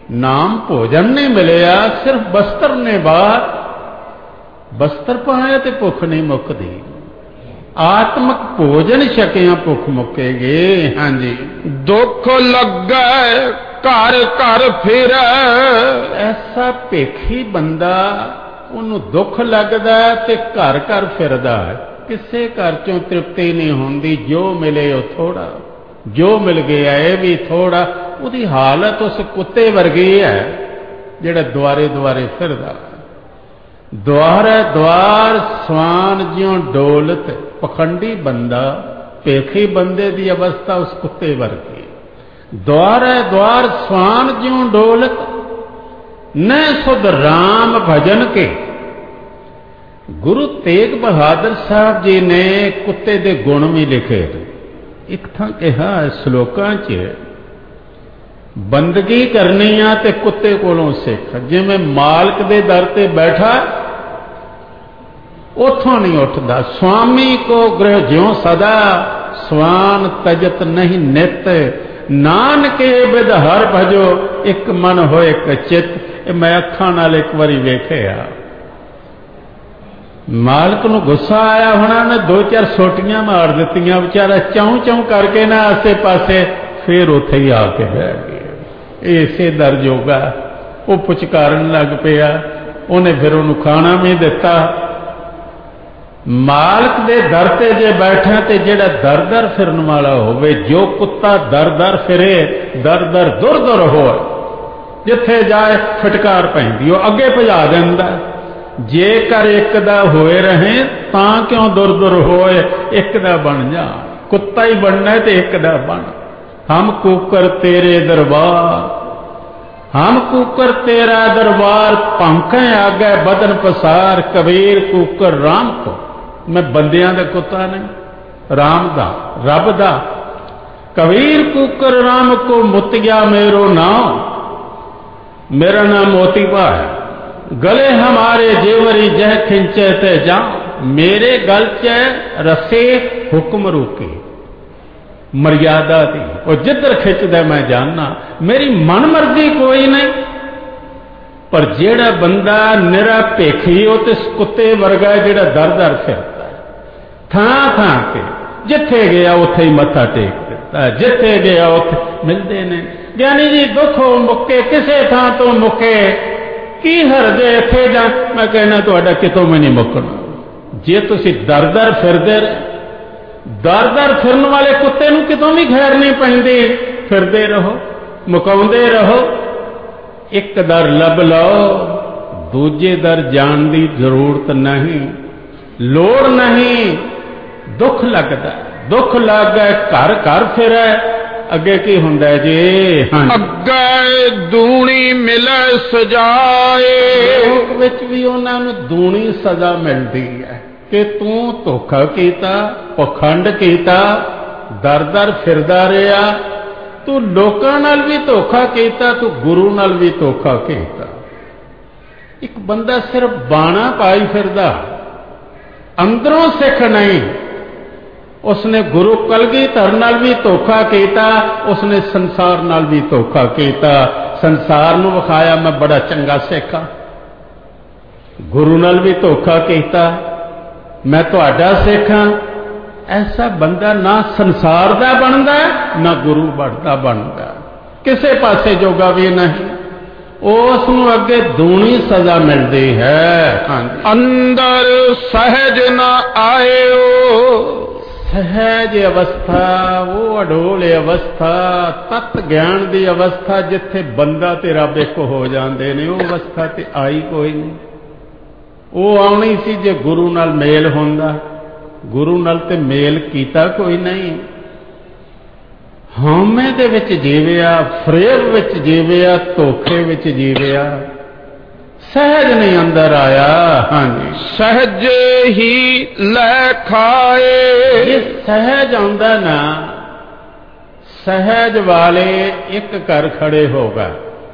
S2: नाम भोजन नहीं मिलिया, सिर्फ बस्तर ने बाहर, बस्तर पाया तो भुख नहीं मुकदी। आत्मक भोजन छकिया भुख मुकेगी। हाँ जी।
S1: दुख लगे घर घर फिर,
S2: ऐसा भेखी बंदा ਉਹਨੂੰ दुख लगदा ते घर घर फिरदा है, किसे घर चों तृप्ति नहीं होंदी, जो मिले वो थोड़ा, जो मिल गया ये भी थोड़ा। ਉਹਦੀ हालत उस कुत्ते वर्गी है ਜਿਹੜਾ ਦੁਆਰੇ ਦੁਆਰੇ ਫਿਰਦਾ। द्वार द्वार स्वान ज्यों डोलत, पखंडी बंदा भेखी बंदे की अवस्था उस कुत्ते वर्गी। द्वार द्वार स्वान ज्यों डोलत, न सुध राम भजन के। गुरु तेग बहादुर साहब जी ने कुत्ते दे गुण भी लिखे। एक थां कहा श्लोकां च, बंदगी करनी आ ते कुत्ते कोलों सिख। जिवें मालक दे दर ते बैठा उथों नहीं उठदा, स्वामी को गृह ज्यों सदा, स्वान तजत नहीं नित। नानके बिद हर भजो, एक मन हो एक चित। मैं अखां नाल एक बारी वेखिया, मालक नूं गुस्सा आया होना, ने दो चार सोटियां मार दित्तियां, बेचारा चौं चौं करके ना आसे पासे, फिर उत्थे ही आके बैठ गया। इसे दर जोगा वो पुचकारण लग पिया। उन्हें फिर उन्होंने खाना भी दिता। मालक दे दर ते जे बैठा ते जेड़ा दर दर फिरन वाला होवे, जो कुत्ता दर दर फिरे, दर दर दुर दुर हो, जिथे जाए फटकार पैंदी, वो अगे भजा दिंदा। जेकर एक दा होए रहे तां क्यों दुर दुर होए, एक दा बन जा। कुत्ता ही बनना है ते एक दा बन। हम कुकर तेरे दरबार, हम कुकर तेरा दरबार, पंखें आगे बदन पसार। कबीर कुकर राम को, मैं बंदियां दा कुत्ता नहीं, राम दा, रब दा। कबीर कुकर राम को, मुतिया मेरो नाम, मेरा नाम मोती पा है। गले हमारे जेवरी जह खिंचे ते जाऊं, मेरे गल च रसे हुक्म रूके। मर्यादा दी और जिधर खिंचदा मैं जानना, मेरी मन मर्जी कोई नहीं। पर जेड़ा बंदा निरा भेखी, वो तो कुत्ते वर्गा जेड़ा दर दर फिरदा है, थां थां के जिथे गया उथे ही मत्था टेक दिता, जिथे गया उथे मिलते ने। ज्ञानी जी दुखो मुके किसे थां तो मुके, की हरजे इथे जा। मैं कहना तुहाडा कितों भी नहीं मुकना। जे तुसी दर दर फिरदे रहे, दर दर फिरन वाले कुत्ते नूं कितों भी खैर नहीं पैंदी। फिरदे रहो, मुकाउंदे रहो। एक दर लब लो, दूजे दर जान की जरूरत नहीं, लोड़ नहीं। दुख लगदा, दुख लग गए घर घर फिरे, अगे की हुंदा है जी। हाँ,
S1: अगे दूनी मिले सजाए,
S2: लोक विच भी उन्हां नूं दूनी सजा मिलती है कि तू धोखा कीता, पखंड कीता, दर दर फिरदा रहा। तू लोकां नाल भी धोखा कीता, तू गुरु नाल भी धोखा कीता। एक बंदा सिर्फ बाणा पाई फिरदा, अंदरों सिख नहीं। उसने गुरु कलगीधर नाल भी धोखा कीता, उसने संसार नाल भी धोखा कीता। संसार नूं विखाया मैं बड़ा चंगा सिख हां, गुरु नाल भी धोखा कीता, मैं तुहाडा सिख हां। ऐसा बंदा ना संसार दा बनदा ना गुरु बनदा बनदा, किसे पासे जोगा भी नहीं। उस नूं अगे दूनी सजा मिलती है। हाँ,
S1: अंदर सहज न आयो,
S2: सहज अवस्था, वो अडोल अवस्था, तत् ज्ञान की अवस्था, जिथे बंदा ते रब एक हो जाते ने, वो अवस्था ते आई कोई नहीं। वो आनी सी जे गुरु नाल मेल होंदा, गुरु नाल ते मेल कीता कोई नहीं। हौमे दे विच जीविया, फरेब विच जीविया, धोखे विच जीविया, सहज नहीं अंदर आया। हाँ जी,
S1: सहज ही लै खाए,
S2: ये सहज आंदा ना, सहज वाले एक कर खड़े होगा।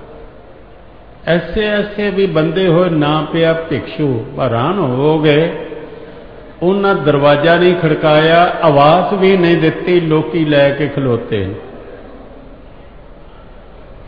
S2: ऐसे ऐसे भी बंदे हो ना पिया भिक्षु हैरान हो गए। उन्हें दरवाजा नहीं खड़काया, आवाज भी नहीं दी, लोकी लैके खलोते।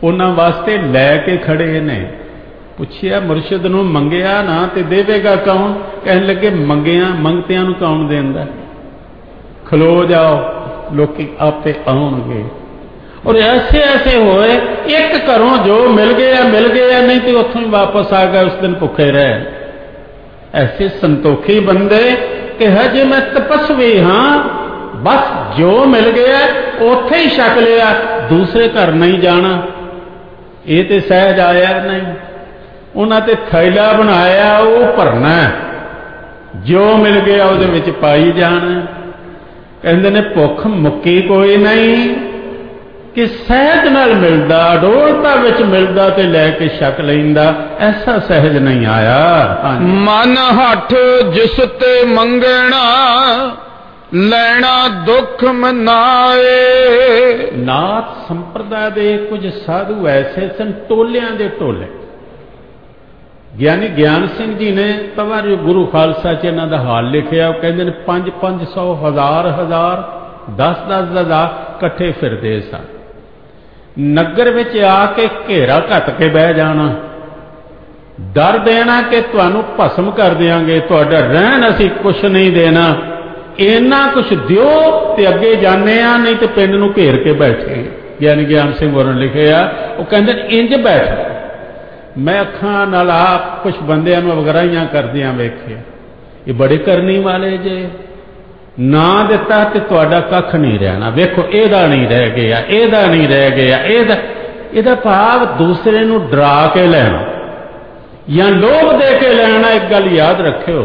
S2: उन्हां वास्ते लैके खड़े ने। पुछिया मुरशद नूं मंगिया ना ते देवेगा कौन? कहन लगे मंगिया मंगतियां नूं कौन देंदा? खलो जाओ लोकी आपे आउणगे। और ऐसे ऐसे होए, एक घरों जो मिल गया मिल गया, नहीं तो उत्थों ही वापस आ गए, उस दिन भुखे रहे। ऐसे संतोखी बंदे कि हजे मैं तपस्वी हाँ, बस जो मिल गया उथे ही छक लिया, दूसरे घर नहीं जाना। ये तो सहज आया नहीं, उन्हें तो थैला बनाया वो भरना, जो मिल गया उहदे विच पाई जाना। कहंदे ने भुख मुक्की कोई नहीं कि सहज नाल मिलदा, डोलता विच मिलदा ते लैके छक लैंदा, ऐसा सहज नहीं आया।
S1: मन हठ जिस ते मंगना लैना दुख मनाए।
S2: नाथ संप्रदाय दे कुछ साधु ऐसे सन, टोलियां दे टोले। ਗਿਆਨੀ ਗਿਆਨ ਸਿੰਘ ਜੀ ਨੇ ਤਵਾ ਗੁਰੂ ਖਾਲਸਾ ਚ ਇਹਨਾਂ ਦਾ ਹਾਲ ਲਿਖਿਆ। ਉਹ ਕਹਿੰਦੇ ਨੇ ਪੰਜ ਪੰਜ ਸੌ ਹਜ਼ਾਰ ਹਜ਼ਾਰ ਦਸ ਦਸ ਹਜ਼ਾਰ ਇਕੱਠੇ ਫਿਰਦੇ ਸਨ। ਨਗਰ ਵਿੱਚ ਆ ਕੇ ਘੇਰਾ ਘੱਟ ਕੇ ਬਹਿ ਜਾਣਾ, ਡਰ ਦੇਣਾ ਕਿ ਤੁਹਾਨੂੰ ਭਸਮ ਕਰ ਦਿਆਂਗੇ, ਤੁਹਾਡਾ ਰਹਿਣ ਅਸੀਂ ਕੁਛ ਨਹੀਂ ਦੇਣਾ, ਇੰਨਾ ਕੁਛ ਦਿਓ ਤੇ ਅੱਗੇ ਜਾਂਦੇ ਆ, ਨਹੀਂ ਤੇ ਪਿੰਡ ਨੂੰ ਘੇਰ ਕੇ ਬੈਠੇ। ਗਿਆਨੀ ਗਿਆਨ ਸਿੰਘ ਹੋਰਾਂ ਨੇ ਲਿਖਿਆ। ਉਹ ਕਹਿੰਦੇ ਇੰਜ ਬੈਠ। मैं अखां नाल आप कुछ बंदियां नूं वगराइयां करदियां वेखे, ये बड़े करनी वाले जे, ना दिता ते तुहाडा कख नहीं रहना। वेखो एदा नहीं रह गया, एदा नहीं रह गया, एदा एदा भाव दूसरे नूं डरा के लेना या लोभ दे के लेना। एक गल याद रखियो,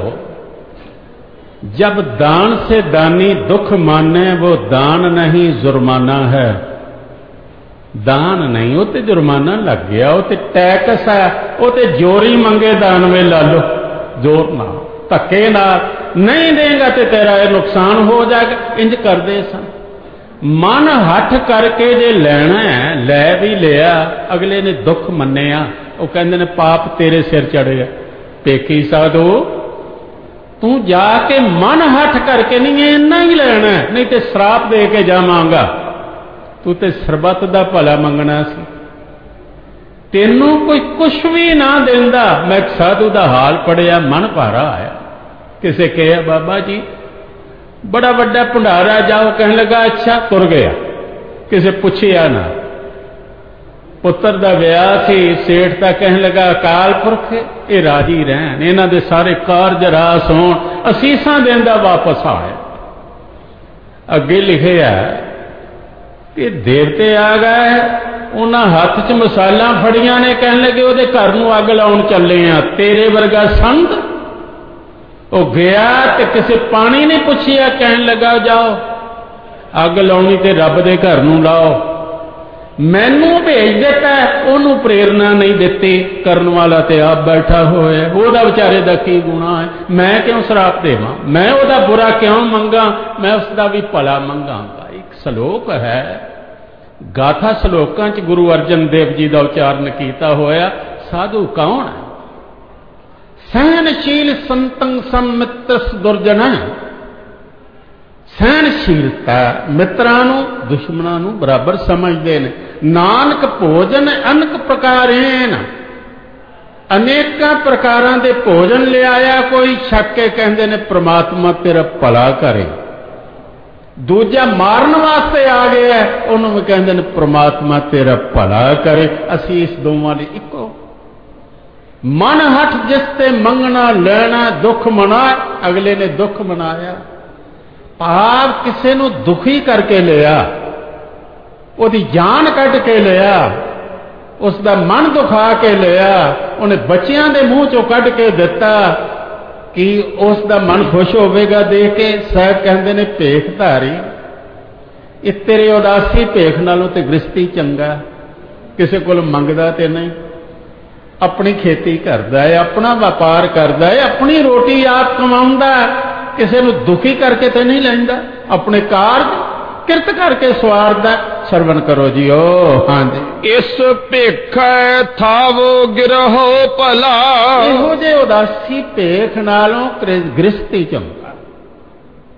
S2: जब दान से दानी दुख माने वो दान नहीं जुर्माना है। दान नहीं, वो तो जुर्माना लग गया, वो तो टैक्स है, वो तो जोरी मंगे दान में ला लो, जोर ना धक्के ना नहीं देगा तो तेरा ये नुकसान हो जाएगा। इंज करते सन। मन हठ करके जे लेना है, लै भी लिया, अगले ने दुख मन्निया, वो कहते ने पाप तेरे सिर चढ़े। पेकी साधु तू जाके मन हठ करके नहीं इन्ना ही लेना, नहीं तो श्राप दे के जावांगा। तू तो सरबत का भला मंगना सी, तेनू कोई कुछ भी ना देंदा। मैं एक साधु का हाल पढ़िया, मन भारा आया। किसे कहा बाबा जी बड़ा बड़ा भंडारा जाओ, कहने लगा अच्छा, तुर गया। किसे पूछिया ना, पुत्र का विआह सी, सेठ का कहने लगा अकाल पुरख ये राजी रहन, इन्हां दे सारे कारज रास होण, असीसां देंदा वापस आया। अगे लिखे है कि देवते आ गए, उन्हें हाथ च मसाला फड़िया ने, कहने लगे वो घर नूं अग लाउण चले आ। तेरे वर्गा संत वो गया तो किसी पानी नहीं पुछिया, कहने लगा जाओ अग लाउणी ते रब दे घर नूं लाओ। मैनू भेज दिता, उन्होंने प्रेरणा नहीं दिती, करन वाला ते आप बैठा होया, ओहदा बेचारे दा की गुणा है। मैं क्यों श्राप देवां, मैं ओहदा बुरा क्यों मंगा, मैं उसका भी भला मंगांगा। एक श्लोक है, गाथा श्लोकां च गुरु अर्जन देव जी का उच्चारण किया होया। साधु कौन है? सहनशील संतं समित्र दुर्जन। सहनशीलता मित्रां नूं दुश्मनां नूं बराबर समझते हैं। नानक भोजन अनक प्रकारेन, अनेक प्रकारां दे भोजन ले आया, कोई छक के कहंदे ने परमात्मा तेरा भला करे। दूजा मारन वास्ते आ गया, उन्होंने कहते हैं परमात्मा तेरा भला करे। असी इस दोवां दे इको। मन हठ जिसते मंगना लेना दुख मना, अगले ने दुख मनाया। भाव किसी नूं दुखी करके लिया, उसकी जान कट के लिया, उसका मन दुखा के लिया, उन्हें बच्चियां दे मूँह चों कट के दिता कि उसका मन खुश होगा देख के। साहब कहते ने भेख धारी, ये तेरे उदासी भेख नालों ते गृहस्थी चंगा। किसी को मंगदा ते नहीं, अपनी खेती करता है, अपना व्यापार करता है, अपनी रोटी आप कमाउंदा, किसी को दुखी करके तो नहीं लैंदा, अपने कारज किरत करके सवारदा। सरवण करो जी। ओ हाँ जी।
S1: इस भेख थावो गिरहो भला,
S2: इहो जे उदासी भेख नालों गृहस्थी चंगा।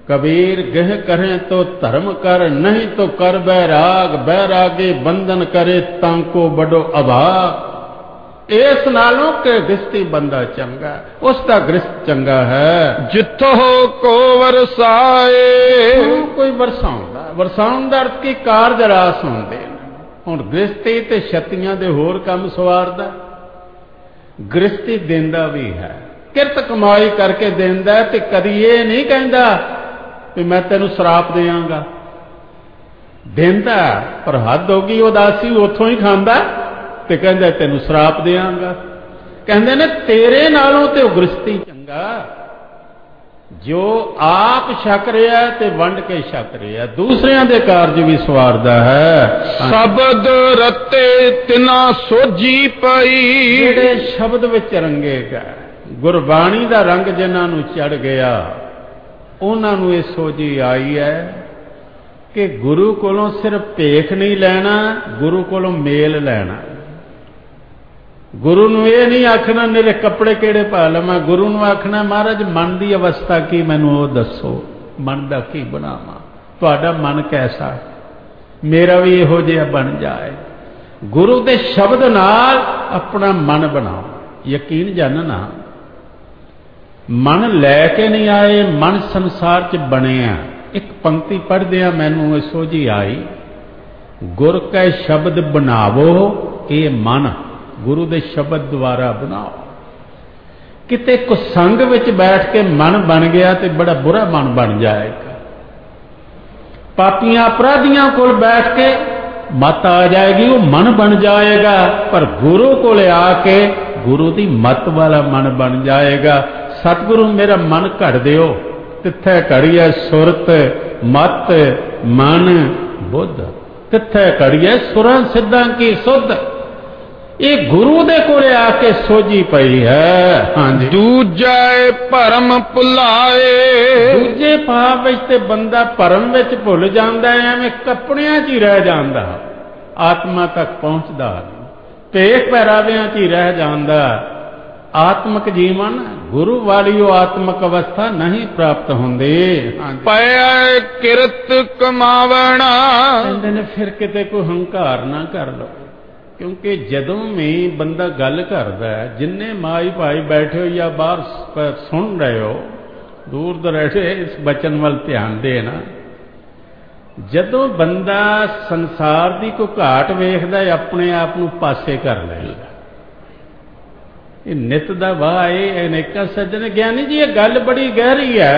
S2: कबीर गह करें तो धर्म कर, नहीं तो कर बैराग, बैरागे बंधन करे तांको बड़ो अभाग। इस नालों के गृहस्थी बंदा चंगा, उसका गृहस्थ चंगा है।
S1: जिथो को वरसाए,
S2: कोई वरसाउंदा, वरसाउण दा अर्थ की कारज रास होंदे। हुण गृहस्थी ते छत्तियां दे होर काम सवारदा, गृहस्थी देंदा भी है, किरत कमाई करके देंदा, ते कदी ये नहीं कहंदा भी मैं तेनू श्राप देंगा। देंदा पर हद होगी उदासी, उथों ही खांदा ते कहंदा तेनू श्राप देंगा। कहंदे ने तेरे नालों ते गृहस्थी चंगा, जो आप छक रहा ते वंड के छक रहा, दूसरिਆਂ ਦੇ ਕਾਰਜ भी ਸਵਾਰਦਾ है।
S1: शब्द रते तिना सोझी पई,
S2: ਜਿਹੜੇ ਸ਼ਬਦ ਵਿੱਚ ਰੰਗੇਗਾ, ਗੁਰਬਾਣੀ ਦਾ ਰੰਗ ਜਿਨ੍ਹਾਂ ਨੂੰ ਚੜ ਗਿਆ ਉਹਨਾਂ ਨੂੰ ਇਹ ਸੋਝੀ ਆਈ ਹੈ ਕਿ ਗੁਰੂ ਕੋਲੋਂ ਸਿਰਫ ਭੇਖ ਨਹੀਂ ਲੈਣਾ, ਗੁਰੂ ਕੋਲੋਂ ਮੇਲ ਲੈਣਾ। गुरु ਨੂੰ ਇਹ नहीं आखना मेरे कपड़े ਕਿਹੜੇ पा लवां, गुरु ਨੂੰ आखना महाराज मन की अवस्था की मैनू वो दसो, मन का की बनावा, तुहाडा मन कैसा है, मेरा भी इहो जिहा बन जाए। गुरु के शब्द नाल अपना मन बनाओ। यकीन जानना मन लैके नहीं आए, मन संसार च बने। एक पंक्ति पढ़दे आ मैनू ये सोझी आई, गुर के शब्द बनावो ये मन, गुरु के शब्द द्वारा बनाओ। किते कुसंग विच बैठ के मन बन गया तो बड़ा बुरा मन बन जाएगा। पापियां अपराधियां कोल बैठ के मत आ जाएगी, वो मन बन जाएगा। पर गुरु कोल आके गुरु की मत वाला मन बन जाएगा। सतगुरु मेरा मन घड़ दिओ, तिथे घड़िए सुरत मत मन बुद्ध, तिथे घड़िए सुरां सिद्धां की सुध। ये गुरु दे कोले आके सोझी पई है। हाँ जी,
S1: दूजे भरम भुलाए,
S2: दूजे भाव विच ते बंदा भरम विच भुल जांदा है, एवें कपड़ियां च ही रह जांदा, आत्मा तक पहुंचदा नहीं, भेख पहरावियां च ही रह जांदा। आत्मक जीवन गुरु वाली वो आत्मक अवस्था नहीं प्राप्त होंदी।
S1: पया किरत कमावना,
S2: कहंदे ने फिर किते कोई हंकार ना कर लो, क्योंकि जदों भी बंदा गल करदा है, जिन्ने माई भाई बैठे हो या बाहर सुन रहे हो, दूर दराजे इस बचन वाल ध्यान देना। जदों बंदा संसार की कोई घाट वेखदा है, अपने आप नूं पासे कर लैंदा। ये नित दा वाह है। अनेका सज्जन ज्ञानी जी, ये गल बड़ी गहरी है,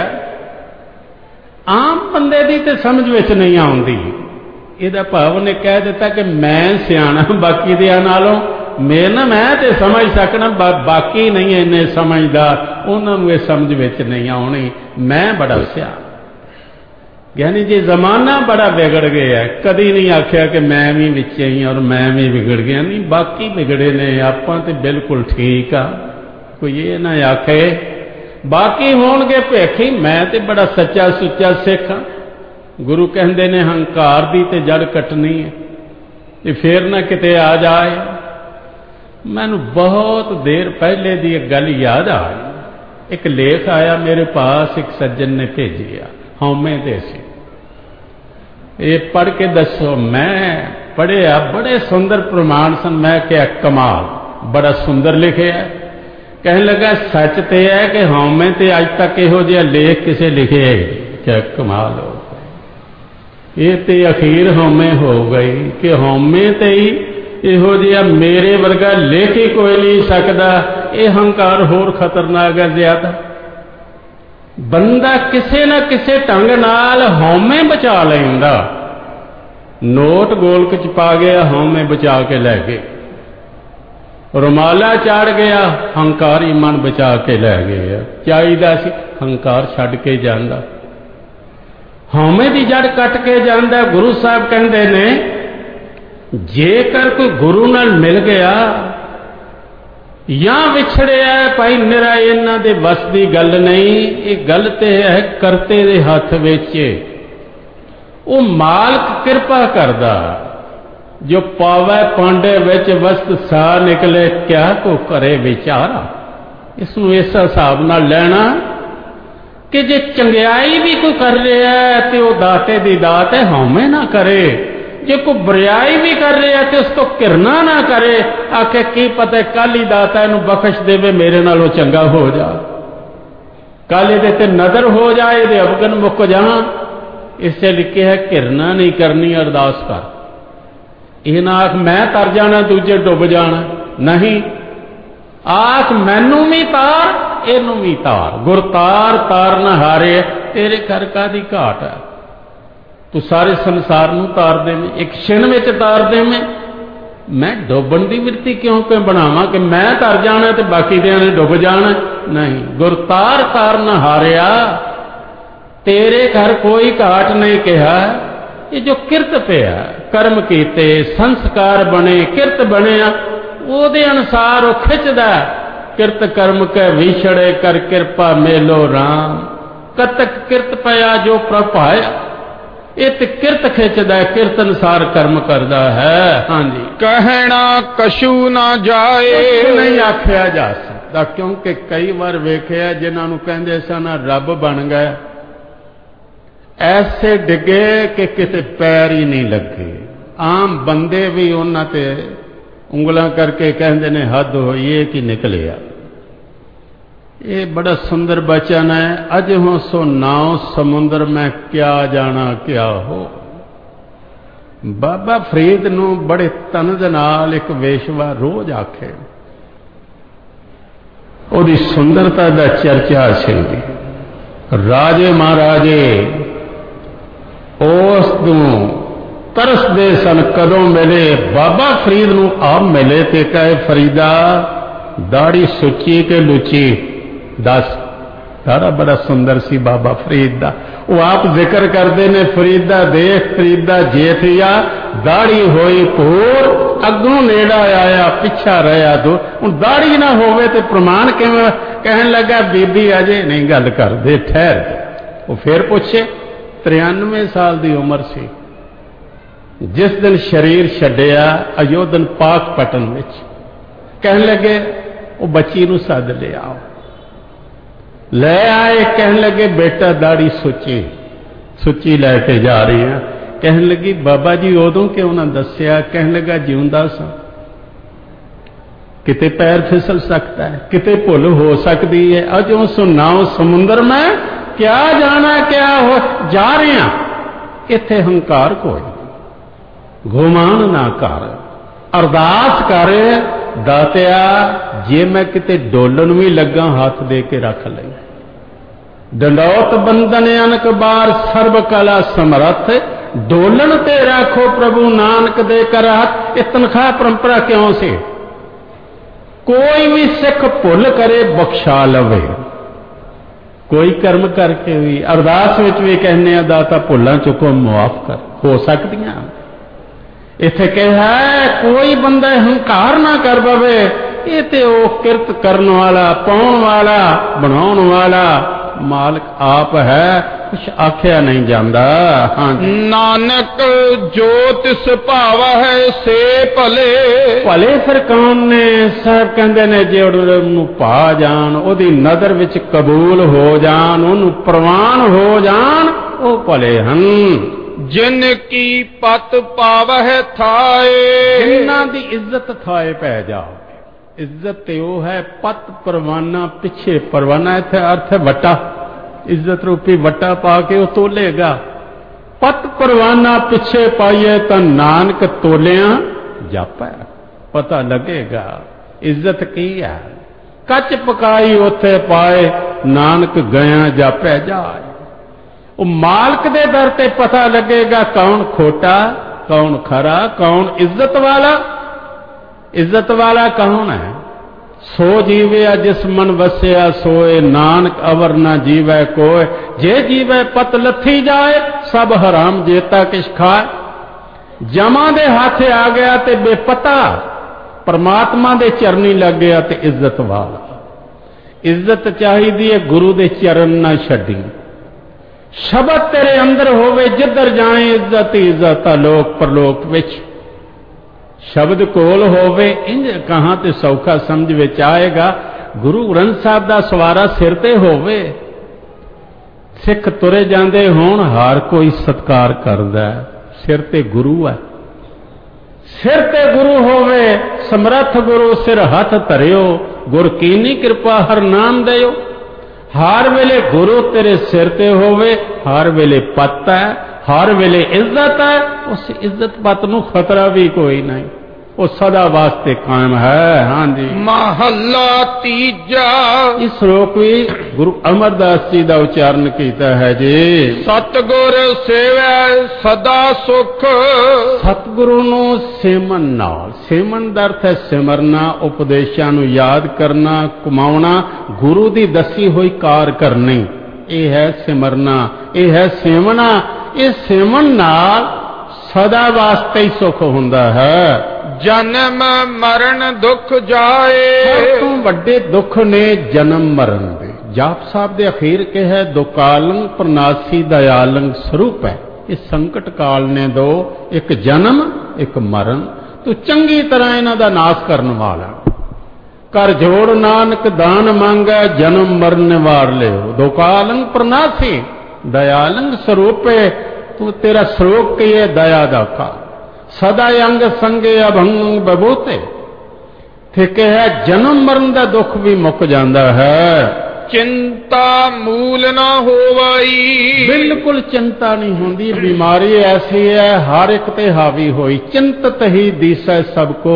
S2: आम बंदे दी ते समझ विच नहीं आउंदी। ਇਹਦਾ ਭਾਵ ਨੇ ਕਹਿ ਦਿੱਤਾ ਕਿ ਮੈਂ ਸਿਆਣਾ ਬਾਕੀ ਦੇ ਨਾਲੋਂ, ਮੈਂ ਨਾ ਮੈਂ ਤੇ ਸਮਝ ਸਕਣਾ, ਬਾਕੀ ਨਹੀਂ ਇੰਨੇ ਸਮਝਦਾਰ, ਉਹਨਾਂ ਨੂੰ ਇਹ ਸਮਝ ਵਿੱਚ ਨਹੀਂ ਆਉਣੀ, ਮੈਂ ਬੜਾ ਸਿਆਣਾ। ਗਿਆਨੀ ਜੀ ਜ਼ਮਾਨਾ ਬੜਾ ਵਿਗੜ ਗਿਆ, ਕਦੀ ਨਹੀਂ ਆਖਿਆ ਕਿ ਮੈਂ ਵੀ ਵਿੱਚ ਹੀ ਔਰ ਮੈਂ ਵੀ ਵਿਗੜ ਗਿਆ। ਨਹੀਂ, ਬਾਕੀ ਵਿਗੜੇ ਨੇ, ਆਪਾਂ ਤੇ ਬਿਲਕੁਲ ਠੀਕ ਆ। ਕੋਈ ਇਹ ਨਾ ਆਖੇ ਬਾਕੀ ਹੋਣਗੇ ਭੇਖੀ, ਮੈਂ ਤੇ ਬੜਾ ਸੱਚਾ ਸੁੱਚਾ ਸਿੱਖ ਹਾਂ। गुरु कहते ने हंकार दी ते जड़ कटनी है, ये फिर ना किते आ जाए। मैनू बहुत देर पहले दी एक गल याद आई। एक लेख आया मेरे पास, एक सज्जन ने भेजिया, हौमे दे सी, ये पढ़ के दसो। मैं पढ़िया, बड़े सुंदर प्रमाण सन। मैं क्या कमाल, बड़ा सुंदर लिखे है। कहने लगा सच तो है कि हौमे ते अज तक इहो जिहा लेख किसे लिखे, क्या कमाल हो। ये ते अखीर हौमे हो गई कि हौमे ते ही इहो जिहा मेरे वर्गा लिख ही कोई नहीं सकता। ये हंकार होर खतरनाक है ज्यादा। बंदा किसे ना किसे ढंग नाल हौमे बचा लैंदा। नोट गोलक च पा गया, हौमे बचा के लै गए। रुमाला चाड़ गया, हंकारी मन बचा के लै गए। चाहिदा सी हंकार छड्ड के जांदा, हौमे की जड़ कट के जाता। गुरु साहब कहते ने जेकर कोई गुरु नाल मिल गया या विछड़िया भाई, निरा इन्हां दे वस की गल नहीं, ये गल ते है करते दे हथ विच। वो मालक कृपा करदा, जो पावै पांडे विच वस्त सा निकले, क्या को करे विचारा। इसनूं इस हिसाब नाल लैना कि जे चंगियाई भी कोई कर रहा है तो वह दाते दी दात है, हौमे ना करे। जे कोई बुराई भी कर रहा है तो उसको घिरना ना करे, आखे की पता कल ही दाता इहनूं बख्श देवे, मेरे नालों चंगा हो जा, कल इहदे ते नज़र हो जाए, इहदे अवगन मुक जाण। इसे लिखे है घिरना नहीं करनी, अरदास कर। यह ना आख मैं तर जाना दूजे डुब जाना, नहीं, आख मैनू भी तार, इनू भी तार। गुर तार तार न हारे, तेरे घर का दी घाट है, तू सारे संसार नू तार देवें, एक छिन विच तार देवें। मैं डुबण दी वृत्ति क्यों क्यों बनावा कि मैं तर जाना तो बाकी दियां ने डुब जाना, नहीं। गुर तार तार न हारिया, तेरे घर कोई घाट नहीं कहा। ये जो किरत पिया, कर्म कीते, संस्कार बने, किरत बनिया, ਉਹਦੇ अनुसार वो खिंचदा। किरत कर्म कै विछड़े, कर किरपा मेलो राम, कतक किरत पया जो प्रभाया। ये तो किरत खिंचदा, किरत अनुसार कर्म करदा है। हाँ जी,
S1: कहना कशु ना जाए,
S2: नहीं आख्या जा सकता, क्योंकि कई बार वेख्या जिन्होंने कहते सन रब बन गए, ऐसे डिगे कि किते पैर ही नहीं लगे। आम बंदे भी उन्होंने उंगलों करके कहते ने हद होई है कि निकलिया। ये बड़ा सुंदर बचन है, अज हो सो नाव समुद्र में क्या जाना क्या हो। बाबा फरीद नू बड़े तनज नाल एक वेशवा रोज आखे, ओदी सुंदरता दा चर्चा सी। राजे महाराजे उस तरसदे सन कदों मिले, बाबा फरीद नू आप मिले ते कहे फरीदा दाढ़ी सुची के लुची दस। दाड़ा बड़ा सुंदर सी बाबा फरीद दा। वो आप जिक्र करते ने फरीदा देख फरीदा जेठिया, दाढ़ी होई भूर, अगों नेड़ा आया पिछा रहा दो। हुण दाढ़ी ना होवे ते प्रमाण किवें? कहन लगा बीबी अजे नहीं गल कर दे, ठहर। वो फिर पूछे, तिरानवे साल की उम्र सी जिस दिन शरीर छड्डिया अयोधन पाक पटन विच। कहन लगे वो बच्ची नू सद ले आओ, ले आए। कहन लगे बेटा दाढ़ी सुची सुची लैके जा रही है। कहन लगी बाबा जी उदों क्यों ना दसिया? कहन लगा जिउंदा सा, किते पैर फिसल सकता है, किते भुल हो सकती है। अजों सुनाओ समुद्र में क्या जाना क्या हो, जा रहे हैं। इत्थे हंकार कोई, घुमान ना कर, अरदास कर दातिया, जे मैं किते डोलन भी लगा हाथ दे के रख ले। डंडौत बंदन अनक बार सर्व कला समर्थ, डोलन ते रखो प्रभु नानक दे कर हाथ। ये तनख्वाह परंपरा क्यों से? कोई भी सिख भुल करे बख्शा लवे। कोई कर्म करके भी अरदास विच भी कहने दाता भुलां चुको मुआफ कर, हो सकदियां। इत्थे कहा कोई बंदा हंकार ना कर पवे, ये ते ओ किरत करने वाला, पाउण वाला, बनाउण वाला मालिक आप है, कुछ आख्या नहीं जाता। हाँ,
S1: नानक जो तिस भाव है से भले।
S2: भले फिर कौन ने? साहब कहते ने जे उन्होंने पा जान, ओदी नजर विच कबूल हो जान, उन्होंने प्रवान हो जान, वो भले हन।
S1: जिनकी पत पावह थाए,
S2: जिन्हां दी इज्जत थाए पै जाओ। इज्जत वो है पत परवाना, पिछे परवाना इत्थे अर्थ है वटा, इज्जत रूपी वटा पा के वो तोलेगा। पत परवाना पिछे पाइए तो नानक तोलिया जापै, पता लगेगा इज्जत की है। कच पकाई उथे पाए, नानक गया जापै जाए। वो मालक दे दर ते पता लगेगा कौन खोटा, कौन खरा, कौन इज्जत वाला। इज्जत वाला कौन है? सो जीवे जिस मन वसया सोए, नानक अवर ना जीवै कोय। जे जीवै पत लथी जाए, सब हराम जेता किश खाए। जमा दे हाथे आ गया ते बेपता, परमात्मा दे चरनी लग गया ते इज्जत वाला। इज्जत चाहिदी है गुरु दे चरण ना छड्डी। शब्द तेरे अंदर होवे, जिधर जाए इज्जत ही इज्जत, लोक परलोक विच। शब्द कोल होवे, इंज कहां ते सौखा समझ विच आएगा। गुरु ग्रंथ साहब दा सवारा सिर ते होवे, सिख तुरे जाते होण, हर कोई सत्कार करदा, सिर ते गुरु है, सिर ते गुरु होवे, समर्थ गुरु सिर हथ धरियो, गुर कीनी कृपा हर नाम दियो। हर वेले गुरु तेरे सिर ते होवे, हर वेले पत है, हर वेले इज्जत है, उस इज्जत पत नूं खतरा भी कोई नहीं, वो सदा वास्ते कायम है। हाँ जी।
S1: महला तीजा।
S2: इस श्लोक भी गुरु अमरदास जी का उच्चारण किया है जी।
S1: सतगुर सेवै सदा सुख।
S2: सतगुरु नूं सेमन नाल, सेमन दा अर्थ है सिमरना, उपदेशां नूं याद करना, कमाउणा, गुरु दी दसी हुई कार करनी, ये है सिमरना, ये है सेवना। इस सेवन नाल सदा वास्ते ही सुख हुंदा है।
S1: जन्म मरण दुख जाए।
S2: सब तो वड्डे दुख ने जन्म मरण दे। जाप साहब दे अखीर के है दुकालंग प्रनासी दयालंग स्वरूप है। इस संकट काल ने दो, एक जन्म एक मरण, तू चंगी तरह इन्हां दा नाश करने वाला। कर जोड़ नानक दान मांगे, जन्म मरण वार ले। दुकालंग प्रनासी दयालंग स्वरूप है, तू तेरा श्लोक की है दया दा का। सदा अंग संगे अभंग बबूते, ठीक है जन्म मरण का दुख भी मुक जाता है।
S1: चिंता मूल ना होवई।
S2: बिल्कुल चिंता नहीं होंदी। बीमारी ऐसी है हर एक ते हावी होई, चिंतत ही दिसै सबको।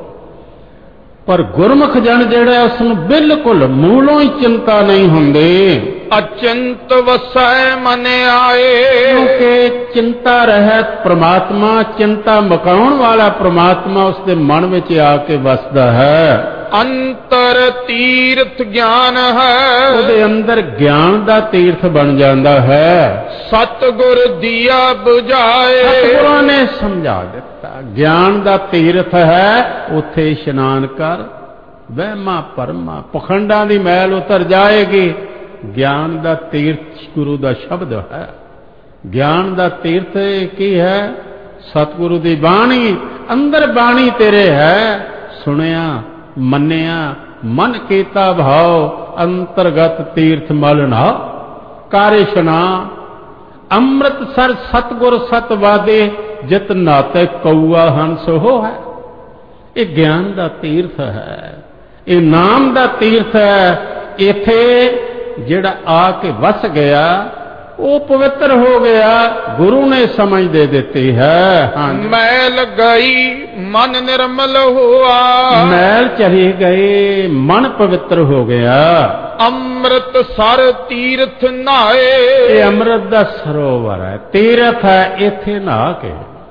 S2: पर गुरमुख जन जिहड़ा उसनूं बिल्कुल मूलों ही चिंता नहीं होंदी।
S1: अचिंत वसै मन आए।
S2: क्योंकि चिंता रहत परमात्मा, चिंता मकाउण वाला परमात्मा उसके मन में आके वसदा है।
S1: अंतर तीर्थ ज्ञान है।
S2: उसके अंदर ज्ञान दा तीर्थ बन जाता है।
S1: सतगुर दिया बुझाए।
S2: सतगुरों ने समझा दिता ज्ञान दा तीर्थ है, उथे इशनान कर, वहमा परमा पखंडा दी मैल उतर जाएगी। ज्ञान दा तीर्थ गुरु दा शब्द है। ज्ञान दा तीर्थ की है? सतगुरु दी बाणी। अंदर बाणी तेरे है, सुनिया मन्निया मन कीता भाव, अंतर्गत तीर्थ मल ना कार्य इशनान। अमृतसर सतगुर सतवादे, जित नाते कौआ हंस हो है। ये ज्ञान दा तीर्थ है, ये नाम दा तीर्थ है। इथे जिहड़ा आके वस गया वो पवित्र हो गया, गुरु ने समझ दे देती है। हाँ,
S1: मैल गई मन निर्मल हुआ।
S2: मैल चली गई, मन पवित्र हो गया।
S1: अमृत सर तीर्थ नहाए।
S2: ये अमृत दा सरोवर है, तीर्थ है। इथे नहा के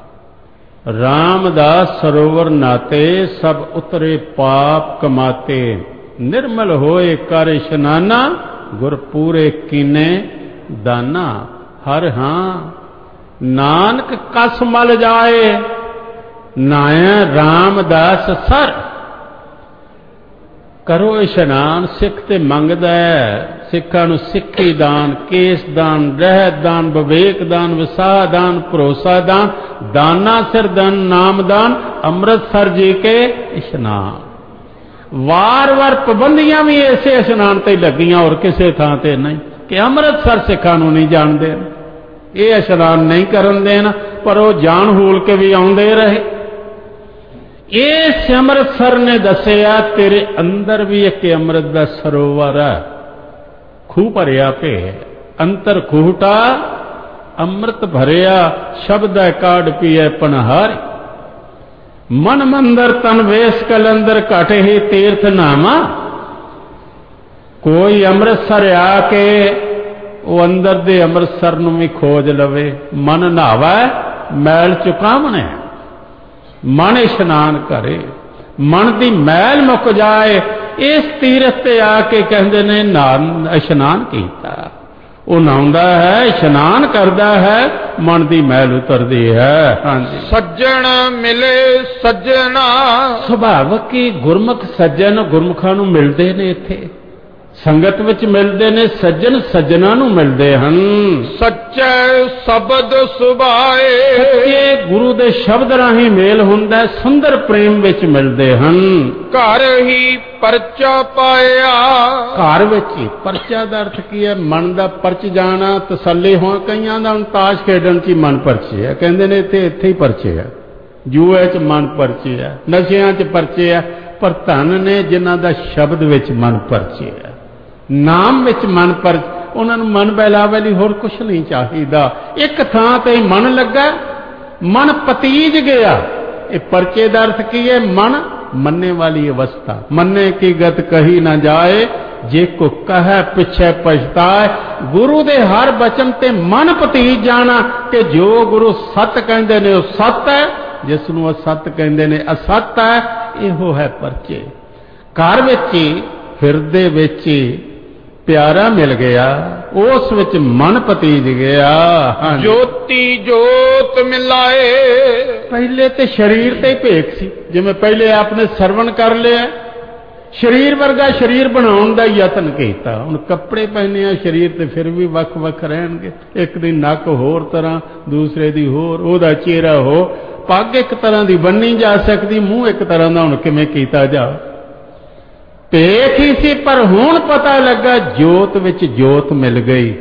S2: रामदास सरोवर नाते, सब उतरे पाप कमाते। निर्मल होए कर इशनाना, गुर पूरे कीने दाना। हर हां नानक कस मल जाए, नाया रामदास सर। करो इशनान। सिख ते मंगदा है, सिखां नूं सिक्खी दान, केस दान, रहत दान, विवेक दान, विसाह दान, भरोसा दान, दाना सिर दान, नाम दान, अमृतसर जी के इशनान। वार वार पाबंदियां भी इसे इशनान ते लगियां, और किसी थां ते नहीं कि अमृतसर सिखां नूं नहीं जाणदे, ये इशनान नहीं करन देना, पर वो जान हूल के भी आउंदे रहे। इस अमृतसर ने दसिया तेरे अंदर भी एक अमृत दा सरोवर है, खूह भरिया पे अंतर खूटा अमृत भरिया, शब्द है काढ़ पिए पनहारी। मन मंदर तन वेश कलंदर घटे ही तीर्थ नामा। कोई अमृतसर आके वो अंदर दे अमृतसर नूं भी खोज लवे। मन नहावा मैल चुकावने, मन इशनान करे, मन की मैल मुक जाए। इस तीरथ ते आके कहते ने नान इशनान कीता। वो नहाउंदा है, इशनान करता है, मन की मैल उतरती है। हाँ जी।
S1: सज्जन मिले सज्जना।
S2: सुभावक की गुरमुख सज्जन गुरमुखां नूं मिलते ने इत्थे। ਸੰਗਤ ਵਿੱਚ ਮਿਲਦੇ ਨੇ ਸੱਜਣ, ਸੱਜਣਾ ਨੂੰ ਮਿਲਦੇ ਹਨ।
S1: ਸੱਚੇ ਸ਼ਬਦ ਸੁਭਾਏ,
S2: ਸੱਚੇ ਗੁਰੂ ਦੇ ਸ਼ਬਦ ਰਾਹੀਂ ਮੇਲ ਹੁੰਦਾ, ਸੁੰਦਰ ਪ੍ਰੇਮ ਵਿੱਚ ਮਿਲਦੇ ਹਨ।
S1: ਘਰ ਹੀ ਪਰਚਾ ਪਾਇਆ,
S2: ਘਰ ਵਿੱਚ ਹੀ। ਪਰਚਾ ਦਾ ਅਰਥ ਕੀ ਹੈ? ਮਨ ਦਾ ਪਰਚ ਜਾਣਾ, ਤਸੱਲੀ ਹੋਣਾ। ਕਈਆਂ ਦਾ ਹੁਣ ਤਾਸ਼ ਖੇਡਣ 'ਚ ਹੀ ਮਨ ਪਰਚੇ ਆ, ਕਹਿੰਦੇ ਨੇ ਇੱਥੇ ਇੱਥੇ ਹੀ ਪਰਚੇ ਆ। ਜੂਏ 'ਚ ਮਨ ਪਰਚੇ ਆ, ਨਸ਼ਿਆਂ 'ਚ ਪਰਚੇ ਆ। ਪਰ ਧਨ ਨੇ ਜਿਨ੍ਹਾਂ ਦਾ ਸ਼ਬਦ ਵਿੱਚ ਮਨ ਪਰਚੇ ਆ, ਨਾਮ ਵਿੱਚ ਮਨ ਪਰ, ਉਹਨਾਂ ਨੂੰ ਮਨ ਬਹਿਲਾਵੇ ਲਈ ਹੋਰ ਕੁਛ ਨਹੀਂ ਚਾਹੀਦਾ। ਇੱਕ ਥਾਂ ਤੇ ਮਨ ਲੱਗਾ, ਮਨ ਪਤੀਜ ਗਿਆ। ਇਹ ਪਰਚੇ ਦਾ ਅਰਥ ਕੀ ਹੈ? ਮਨ ਮੰਨੇ ਵਾਲੀ ਅਵਸਥਾ। ਮੰਨੇ ਕੀ ਗਤ ਕਹੀ ਨਾ ਜਾਏ, ਜੇ ਕੋ ਕਹੈ ਪਿਛੇ ਪਛਤਾਏ। ਗੁਰੂ ਦੇ ਹਰ ਬਚਨ ਤੇ ਮਨ ਪਤੀਜ ਜਾਣਾ ਕਿ ਜੋ ਗੁਰੂ ਸੱਤ ਕਹਿੰਦੇ ਨੇ ਉਹ ਸੱਤ ਹੈ, ਜਿਸ ਨੂੰ ਅਸੱਤ ਕਹਿੰਦੇ ਨੇ ਅਸੱਤ ਹੈ। ਇਹੋ ਹੈ ਪਰਚੇ। ਘਰ ਵਿੱਚ ਹੀ, ਹਿਰਦੇ ਵਿੱਚ ਹੀ ਪਿਆਰਾ ਮਿਲ ਗਿਆ, ਉਸ ਵਿੱਚ ਮਨ ਪਤੀਜ ਗਿਆ।
S1: ਜੋਤੀ ਜੋਤ ਮਿਲਾਏ,
S2: ਪਹਿਲੇ ਤੇ ਸਰੀਰ ਤੇ ਹੀ ਭੇਖ ਸੀ। ਜਿਵੇਂ ਪਹਿਲੇ ਆਪਨੇ ਸਰਵਣ ਕਰ ਲਿਆ, ਸਰੀਰ ਵਰਗਾ ਸਰੀਰ ਬਣਾਉਣ ਦਾ ਯਤਨ ਕੀਤਾ। ਹੁਣ ਕੱਪੜੇ ਪਹਿਨੇ ਆ ਸਰੀਰ ਤੇ ਫਿਰ ਵੀ ਵੱਖ ਵੱਖ ਰਹਿਣਗੇ। ਇੱਕ ਦੀ ਨੱਕ ਹੋਰ ਤਰ੍ਹਾਂ, ਦੂਸਰੇ ਦੀ ਹੋਰ, ਉਹਦਾ ਚਿਹਰਾ ਹੋ। ਪੱਗ ਇੱਕ ਤਰ੍ਹਾਂ ਦੀ ਬੰਨੀ ਜਾ ਸਕਦੀ, ਮੂੰਹ ਇੱਕ ਤਰ੍ਹਾਂ ਦਾ ਹੁਣ ਕਿਵੇਂ ਕੀਤਾ ਜਾ। ਭੇਖ ਹੀ ਸੀ, ਪਰ ਹੁਣ ਪਤਾ ਲੱਗਾ ਜੋਤ ਵਿੱਚ ਜੋਤ ਮਿਲ ਗਈ।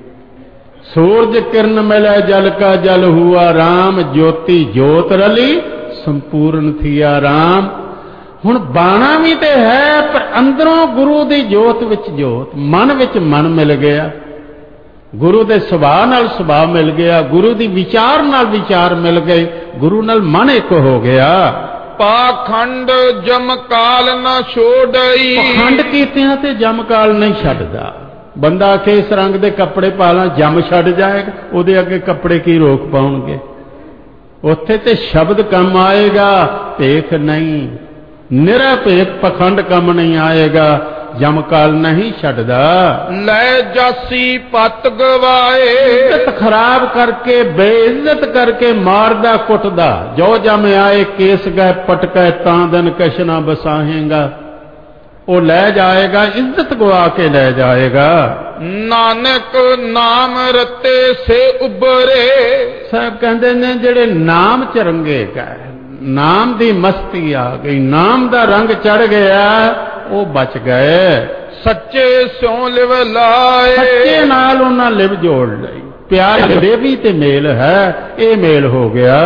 S2: ਸੂਰਜ ਕਿਰਨ ਮਿਲੇ ਜਲ ਕਾ ਜਲ ਹੁਆ ਰਾਮ, ਜੋਤੀ ਜੋਤ ਰਲੀ ਸੰਪੂਰਨ ਥੀਆ ਰਾਮ। ਹੁਣ ਬਾਣਾ ਵੀ ਤੇ ਹੈ, ਪਰ ਅੰਦਰੋਂ ਗੁਰੂ ਦੀ ਜੋਤ ਵਿੱਚ ਜੋਤ, ਮਨ ਵਿੱਚ ਮਨ ਮਿਲ ਗਿਆ। ਗੁਰੂ ਦੇ ਸੁਭਾਅ ਨਾਲ ਸੁਭਾਅ ਮਿਲ ਗਿਆ, ਗੁਰੂ ਦੀ ਵਿਚਾਰ ਨਾਲ ਵਿਚਾਰ ਮਿਲ ਗਏ, ਗੁਰੂ ਨਾਲ ਮਨ ਇੱਕ ਹੋ ਗਿਆ।
S1: ਪਾਖੰਡ ਜਮਕਾਲ ਨਾ ਛੋੜਈ,
S2: ਪਖੰਡ ਕੀਤਿਆਂ ਤੇ ਜਮਕਾਲ ਨਹੀਂ ਛੱਡਦਾ। ਬੰਦਾ ਆਖੇ ਇਸ ਰੰਗ ਦੇ ਕੱਪੜੇ ਪਾ ਲਾਂ, ਜਮ ਛੱਡ ਜਾਏਗਾ, ਉਹਦੇ ਅੱਗੇ ਕੱਪੜੇ ਕੀ ਰੋਕ ਪਾਉਣਗੇ। ਉੱਥੇ ਤੇ ਸ਼ਬਦ ਕੰਮ ਆਏਗਾ, ਭੇਖ ਨਹੀਂ। ਨਿਰਭੇਖ ਪਖੰਡ ਕੰਮ ਨਹੀਂ ਆਏਗਾ, ਜਮਕਾਲ ਨਹੀਂ ਛੱਡਦਾ।
S1: ਲੈ ਜਾਸੀ ਪਤ ਗਵਾਏ,
S2: ਇੱਜ਼ਤ ਖਰਾਬ ਕਰਕੇ, ਬੇਇੱਜ਼ਤ ਕਰਕੇ ਮਾਰਦਾ ਕੁੱਟਦਾ। ਜੋ ਜਮ ਆਏ ਕੇਸ ਗਏ ਪਟਕੇ, ਤਾਂ ਦਿਨ ਕਛ ਨਾ ਬਸਾਹੇਗਾ। ਉਹ ਲੈ ਜਾਏਗਾ, ਇੱਜ਼ਤ ਗਵਾ ਕੇ ਲੈ ਜਾਏਗਾ।
S1: ਨਾਨਕ ਨਾਮ ਰਤੇ ਸੇ ਉਬਰੇ,
S2: ਸਾਹਿਬ ਕਹਿੰਦੇ ਨੇ ਜਿਹੜੇ ਨਾਮ ਚ ਰੰਗੇ ਗਏ, ਨਾਮ ਦੀ ਮਸਤੀ ਆ ਗਈ, ਨਾਮ ਦਾ ਰੰਗ ਚੜ ਗਿਆ, ਉਹ ਬਚ ਗਏ।
S1: ਸੱਚੇ ਸਿਉ ਲਿਵ ਲਾਏ,
S2: ਸੱਚੇ ਨਾਲ ਉਹਨਾਂ ਲਿਵ ਜੋੜ ਲਈ। ਪਿਆਰ ਦੇਵੀ ਤੇ ਮੇਲ ਹੈ, ਇਹ ਮੇਲ ਹੋ ਗਿਆ।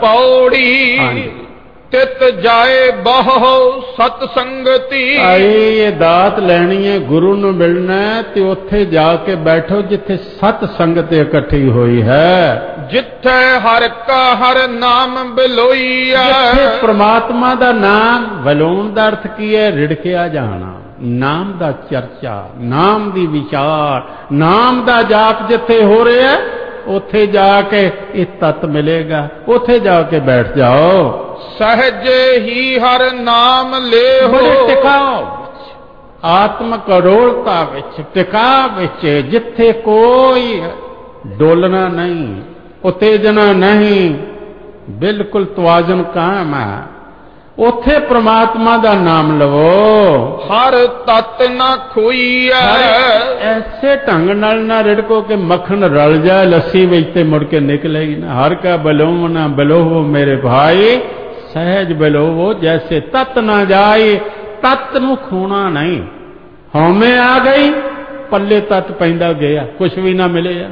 S1: ਪੌੜੀ ਤਿਤ ਜਾਏ ਬਹੁ ਸਤ ਸੰਗਤੀ,
S2: ਆਏ ਇਹ ਦਾਤ ਲੈਣੀ ਹੈ, ਗੁਰੂ ਨੂੰ ਮਿਲਣਾ ਤੇ ਉੱਥੇ ਜਾ ਕੇ ਬੈਠੋ ਜਿੱਥੇ ਸਤ ਸੰਗਤ ਇਕੱਠੀ ਹੋਈ ਹੈ।
S1: ਜਿੱਥੇ ਹਰ ਕਾ ਹਰ ਨਾਮ ਬਿਲੋਈਆ,
S2: ਜਿੱਥੇ ਪ੍ਰਮਾਤਮਾ ਦਾ ਨਾਮ। ਬਲੋਣ ਦਾ ਅਰਥ ਕੀ ਹੈ? ਰਿੜਕਿਆ ਜਾਣਾ। ਨਾਮ ਦਾ ਚਰਚਾ, ਨਾਮ ਦੀ ਵਿਚਾਰ, ਨਾਮ ਦਾ ਜਾਪ ਜਿੱਥੇ ਹੋ ਰਿਹਾ, ਉੱਥੇ ਜਾ ਕੇ ਇਹ ਤਤ ਮਿਲੇਗਾ। ਉੱਥੇ ਜਾ ਕੇ ਬੈਠ ਜਾਓ।
S1: ਸਹਜੇ ਹੀ ਹਰ ਨਾਮ ਲੈ ਹੋ,
S2: ਟਿਕਾਓ ਵਿੱਚ, ਆਤਮਕ ਅਡੋਲਤਾ ਵਿੱਚ, ਟਿਕਾ ਵਿੱਚ, ਜਿੱਥੇ ਕੋਈ ਡੋਲਣਾ ਨਹੀਂ, ਉਤੇਜਨਾ ਨਹੀਂ, ਬਿਲਕੁਲ ਤਵਾਜ਼ਨ ਕਾਇਮ ਹੈ। ਉੱਥੇ ਪ੍ਰਮਾਤਮਾ ਦਾ ਨਾਮ ਲਵੋ।
S1: ਹਰ ਤਤ ਨਾ ਖੋਈਐ,
S2: ਐਸੇ ਢੰਗ ਨਾਲ ਨਾ ਰਿੜਕੋ ਕਿ ਮੱਖਣ ਰਲ ਜਾਏ ਲੱਸੀ ਵਿੱਚ ਤੇ ਮੁੜ ਕੇ ਨਿਕਲੇ ਹੀ ਨਾ। ਹਰ ਕਾ ਬਲੋਵ ਨਾ ਬਲੋਵੋ ਮੇਰੇ ਭਾਈ, ਸਹਿਜ ਬਲੋਵੋ ਜੈਸੇ ਤਤ ਨਾ ਜਾਏ। ਤਤ ਨੂੰ ਖੋਣਾ ਨਹੀਂ। ਹਉਮੈ ਆ ਗਈ, ਪੱਲੇ ਤਤ ਪੈਂਦਾ ਗਿਆ, ਕੁਛ ਵੀ ਨਾ ਮਿਲਿਆ।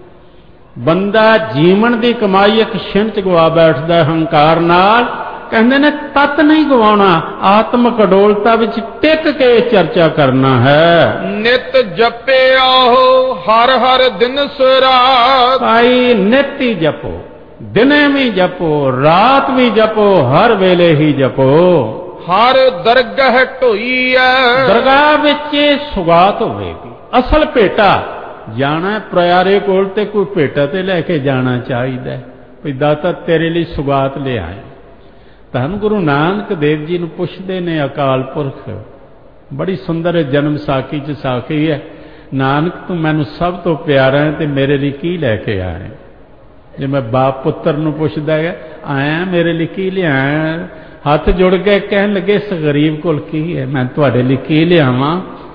S2: ਬੰਦਾ ਜੀਵਨ ਦੀ ਕਮਾਈ ਇੱਕ ਛਿਣ ਚ ਗਵਾ ਬੈਠਦਾ ਹੰਕਾਰ ਨਾਲ। ਕਹਿੰਦੇ ਨੇ ਤਤ ਨਹੀਂ ਗਵਾਉਣਾ, ਆਤਮਕ ਅਡੋਲਤਾ ਵਿੱਚ ਟਿਕ ਕੇ ਚਰਚਾ ਕਰਨਾ ਹੈ।
S1: ਨਿਤ ਜਪਿਆਓ ਹਰ ਹਰ ਦਿਨਸ ਰਾਤ,
S2: ਭਾਈ ਨਿਤ ਹੀ ਜਪੋ, ਦਿਨੇ ਵੀ ਜਪੋ, ਰਾਤ ਵੀ ਜਪੋ, ਹਰ ਵੇਲੇ ਹੀ ਜਪੋ।
S1: ਹਰ ਦਰਗਾਹ ਢੋਈਐ, ਦਰਗਾਹ
S2: ਵਿੱਚ ਸੁਗਾਤ ਹੋਵੇਗੀ। ਅਸਲ ਭੇਟਾ ਜਾਣਾ ਪਿਆਰੇ ਕੋਲ ਤੇ ਕੋਈ ਭੇਟਾ ਤੇ ਲੈ ਕੇ ਜਾਣਾ ਚਾਹੀਦਾ ਵੀ ਦਾਤਾ ਤੇਰੇ ਲਈ ਸੁਗਾਤ ਲਿਆਏ। ਧੰਨ ਗੁਰੂ ਨਾਨਕ ਦੇਵ ਜੀ ਨੂੰ ਪੁੱਛਦੇ ਨੇ ਅਕਾਲ ਪੁਰਖ, ਬੜੀ ਸੁੰਦਰ ਜਨਮ ਸਾਖੀ ਚ ਸਾਖੀ ਹੈ। ਨਾਨਕ ਤੂੰ ਮੈਨੂੰ ਸਭ ਤੋਂ ਪਿਆਰਾ ਹੈ ਤੇ ਮੇਰੇ ਲਈ ਕੀ ਲੈ ਕੇ ਆਏ? ਜੇ ਮੈਂ ਬਾਪ ਪੁੱਤਰ ਨੂੰ ਪੁੱਛਦਾ ਹੈ ਆਇਆ ਮੇਰੇ ਲਈ ਕੀ ਲਿਆਇਆ, ਹੱਥ ਜੁੜ ਕੇ ਕਹਿਣ ਲੱਗੇ ਇਸ ਗਰੀਬ ਕੋਲ ਕੀ ਹੈ, ਮੈਂ ਤੁਹਾਡੇ ਲਈ ਕੀ ਲਿਆਵਾਂ?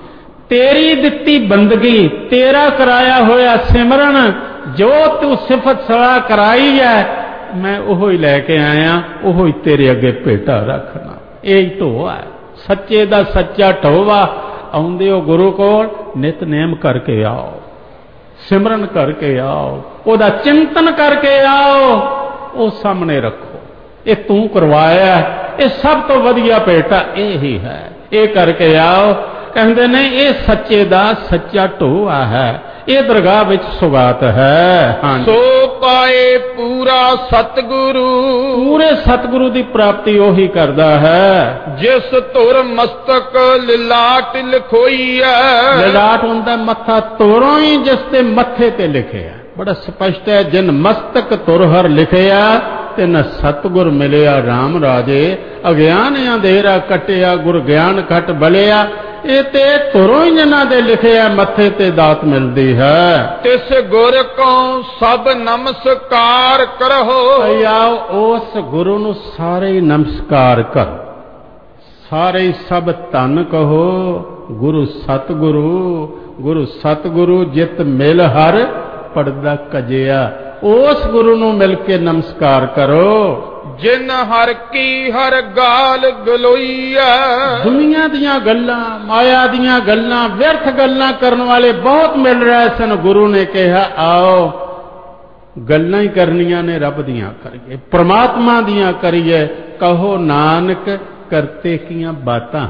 S2: तेरी दिती बंदगी, तेरा कराया होया सिमरन, जो तू सिफत सलाह कराई है मैं ओहो ही लैके आया, ओहो ही तेरे अगे भेटा रखना। यही ढो है, सच्चे दा सच्चा ढोवा। आउंदे हो गुरु कोल, नितनेम करके आओ, सिमरन करके आओ, ओदा चिंतन करके आओ, वो सामने रखो। ये तू करवाया, ये सब तो वधिया भेटा यही है, ये करके आओ। कहते ने ये सच्चे दा सच्चा ढोआ है, ये दरगाह विच सुगात है। हाँ,
S1: सो पाए पूरा सतगुरु,
S2: पूरे सतगुरु की प्राप्ति ओही करदा है
S1: जिस तुर मस्तक लिलाट लिखोई है।
S2: लिलाट हुंदा मत्था तुरों ही जिसते मत्थे ते लिखे है, बड़ा स्पष्ट है। जिन मस्तक तुर हर लिखिया तिन सतगुर मिलिया राम राजे। अज्ञान अंधेरा कटिया गुर ज्ञान खट बलिया। ये ते तुरों ही जिन्हां दे लिखे है मत्थे ते दात मिलती है।
S1: तिस गुर को सब नमस्कार करहो।
S2: आओ उस गुरु नूं सारे ही नमस्कार करो, सारे ही सब धन कहो। गुरु सतगुरु, गुरु सतगुरु जित मिल हर पड़दा कजिया। उस गुरु नूं मिल के नमस्कार करो।
S1: जिन हर की हर गाल गलोईया।
S2: दुनिया दियां गल्लां, माया दियां गल्लां, व्यर्थ गल्लां करने वाले बहुत मिल रहे सन। गुरु ने कहा आओ गल्लां ही करनियां ने, रब दियां करिए, परमात्मा दियां करिए। कहो नानक करते कियां बातां।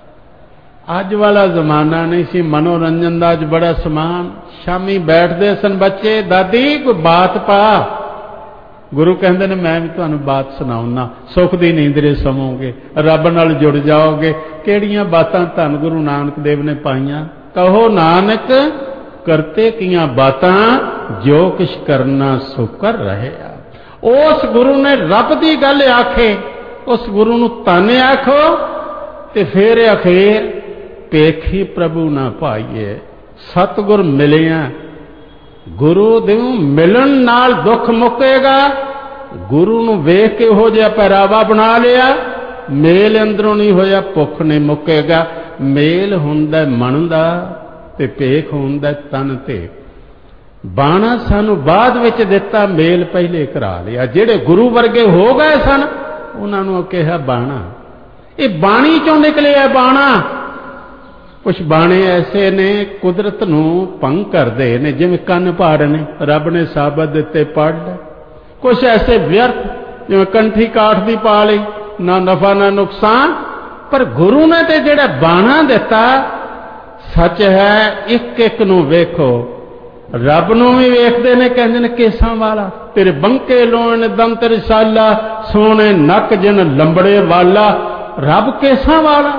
S2: अज वाला जमाना नहीं सी मनोरंजन का, अज बड़ा समान। शामी बैठते सन बच्चे, दादी कोई बात पा। गुरु कहते ने मैं भी तुहानू बात सुनाऊना, सुख दी नींदरे समोगे, रब नाल जुड़ जाओगे। किहड़ियां बातां धन गुरु नानक देव ने पाईयां। कहो नानक करते कियां बातां, जो कुछ करना सो कर रहे आ। उस गुरु ने रब की गल आखे, उस गुरु नू धन आखो ते फिर अखेर पेखी प्रभु ना पाईए। सतगुर मिलिया, गुरु दे मिलन नाल दुख मुकेगा। गुरु नू वेख के हो जिहा पहरावा बना लिया, मेल अंदरों नहीं होया, भुख नहीं मुकेगा। मेल हुंदा मन दा ते भेख हुंदा तन ते। बाणा सानू बाद विच दिता, मेल पहले करा लिया। जेड़े गुरु वर्गे हो गए सन उन्हां नू कहा बाणा। ये बाणी चों निकले है बाणा। कुछ बाणे ऐसे ने कुदरत नू भंग करते ने, जिवें कन्न पाड़ ने, रब ने साबत दिते पढ़ ले। कुछ ऐसे व्यर्थ जिवें कंठी काठ दी पा लई, ना नफा ना नुकसान। पर गुरु ने ते जिहड़ा बाणा दिता सच है, एक एक नू वेखो। रब नू भी वेखदे ने, कहंदे ने केसां वाला, तेरे बंके लोण दम तेरे साला, सोने नक जिन लंबड़े वाला। रब केसां वाला,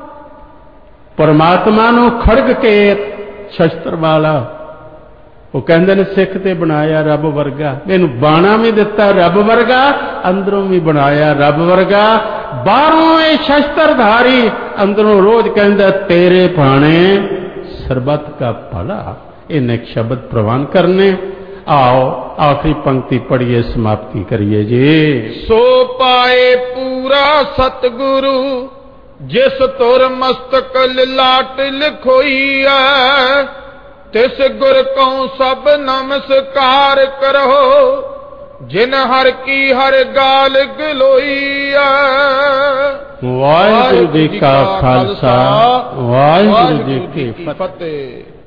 S2: परमात्मा नू खड़ग के शस्त्र वाला। वो कहंदे ने सिख ते बनाया रब वर्गा। मैनू बाणा भी दिता रब वर्गा, अंदरों भी बनाया रब वर्गा। बाहरों ये शस्त्रधारी, अंदरों रोज कहंदा तेरे भाणे सरबत का भला। इन्हें एक शब्द प्रवान करने। आओ आखिरी पंक्ति पढ़िए, समाप्ति करिए जी।
S1: सो पाए पूरा सतगुरु, जिस तुर मस्तक लिलाट लिखोई है। तिस गुर को सब नमस्कार करो, जिन हर की हर गाल गलोई है।
S2: वाहिगुरु जी का खालसा, वाहिगुरु जी की फतेह।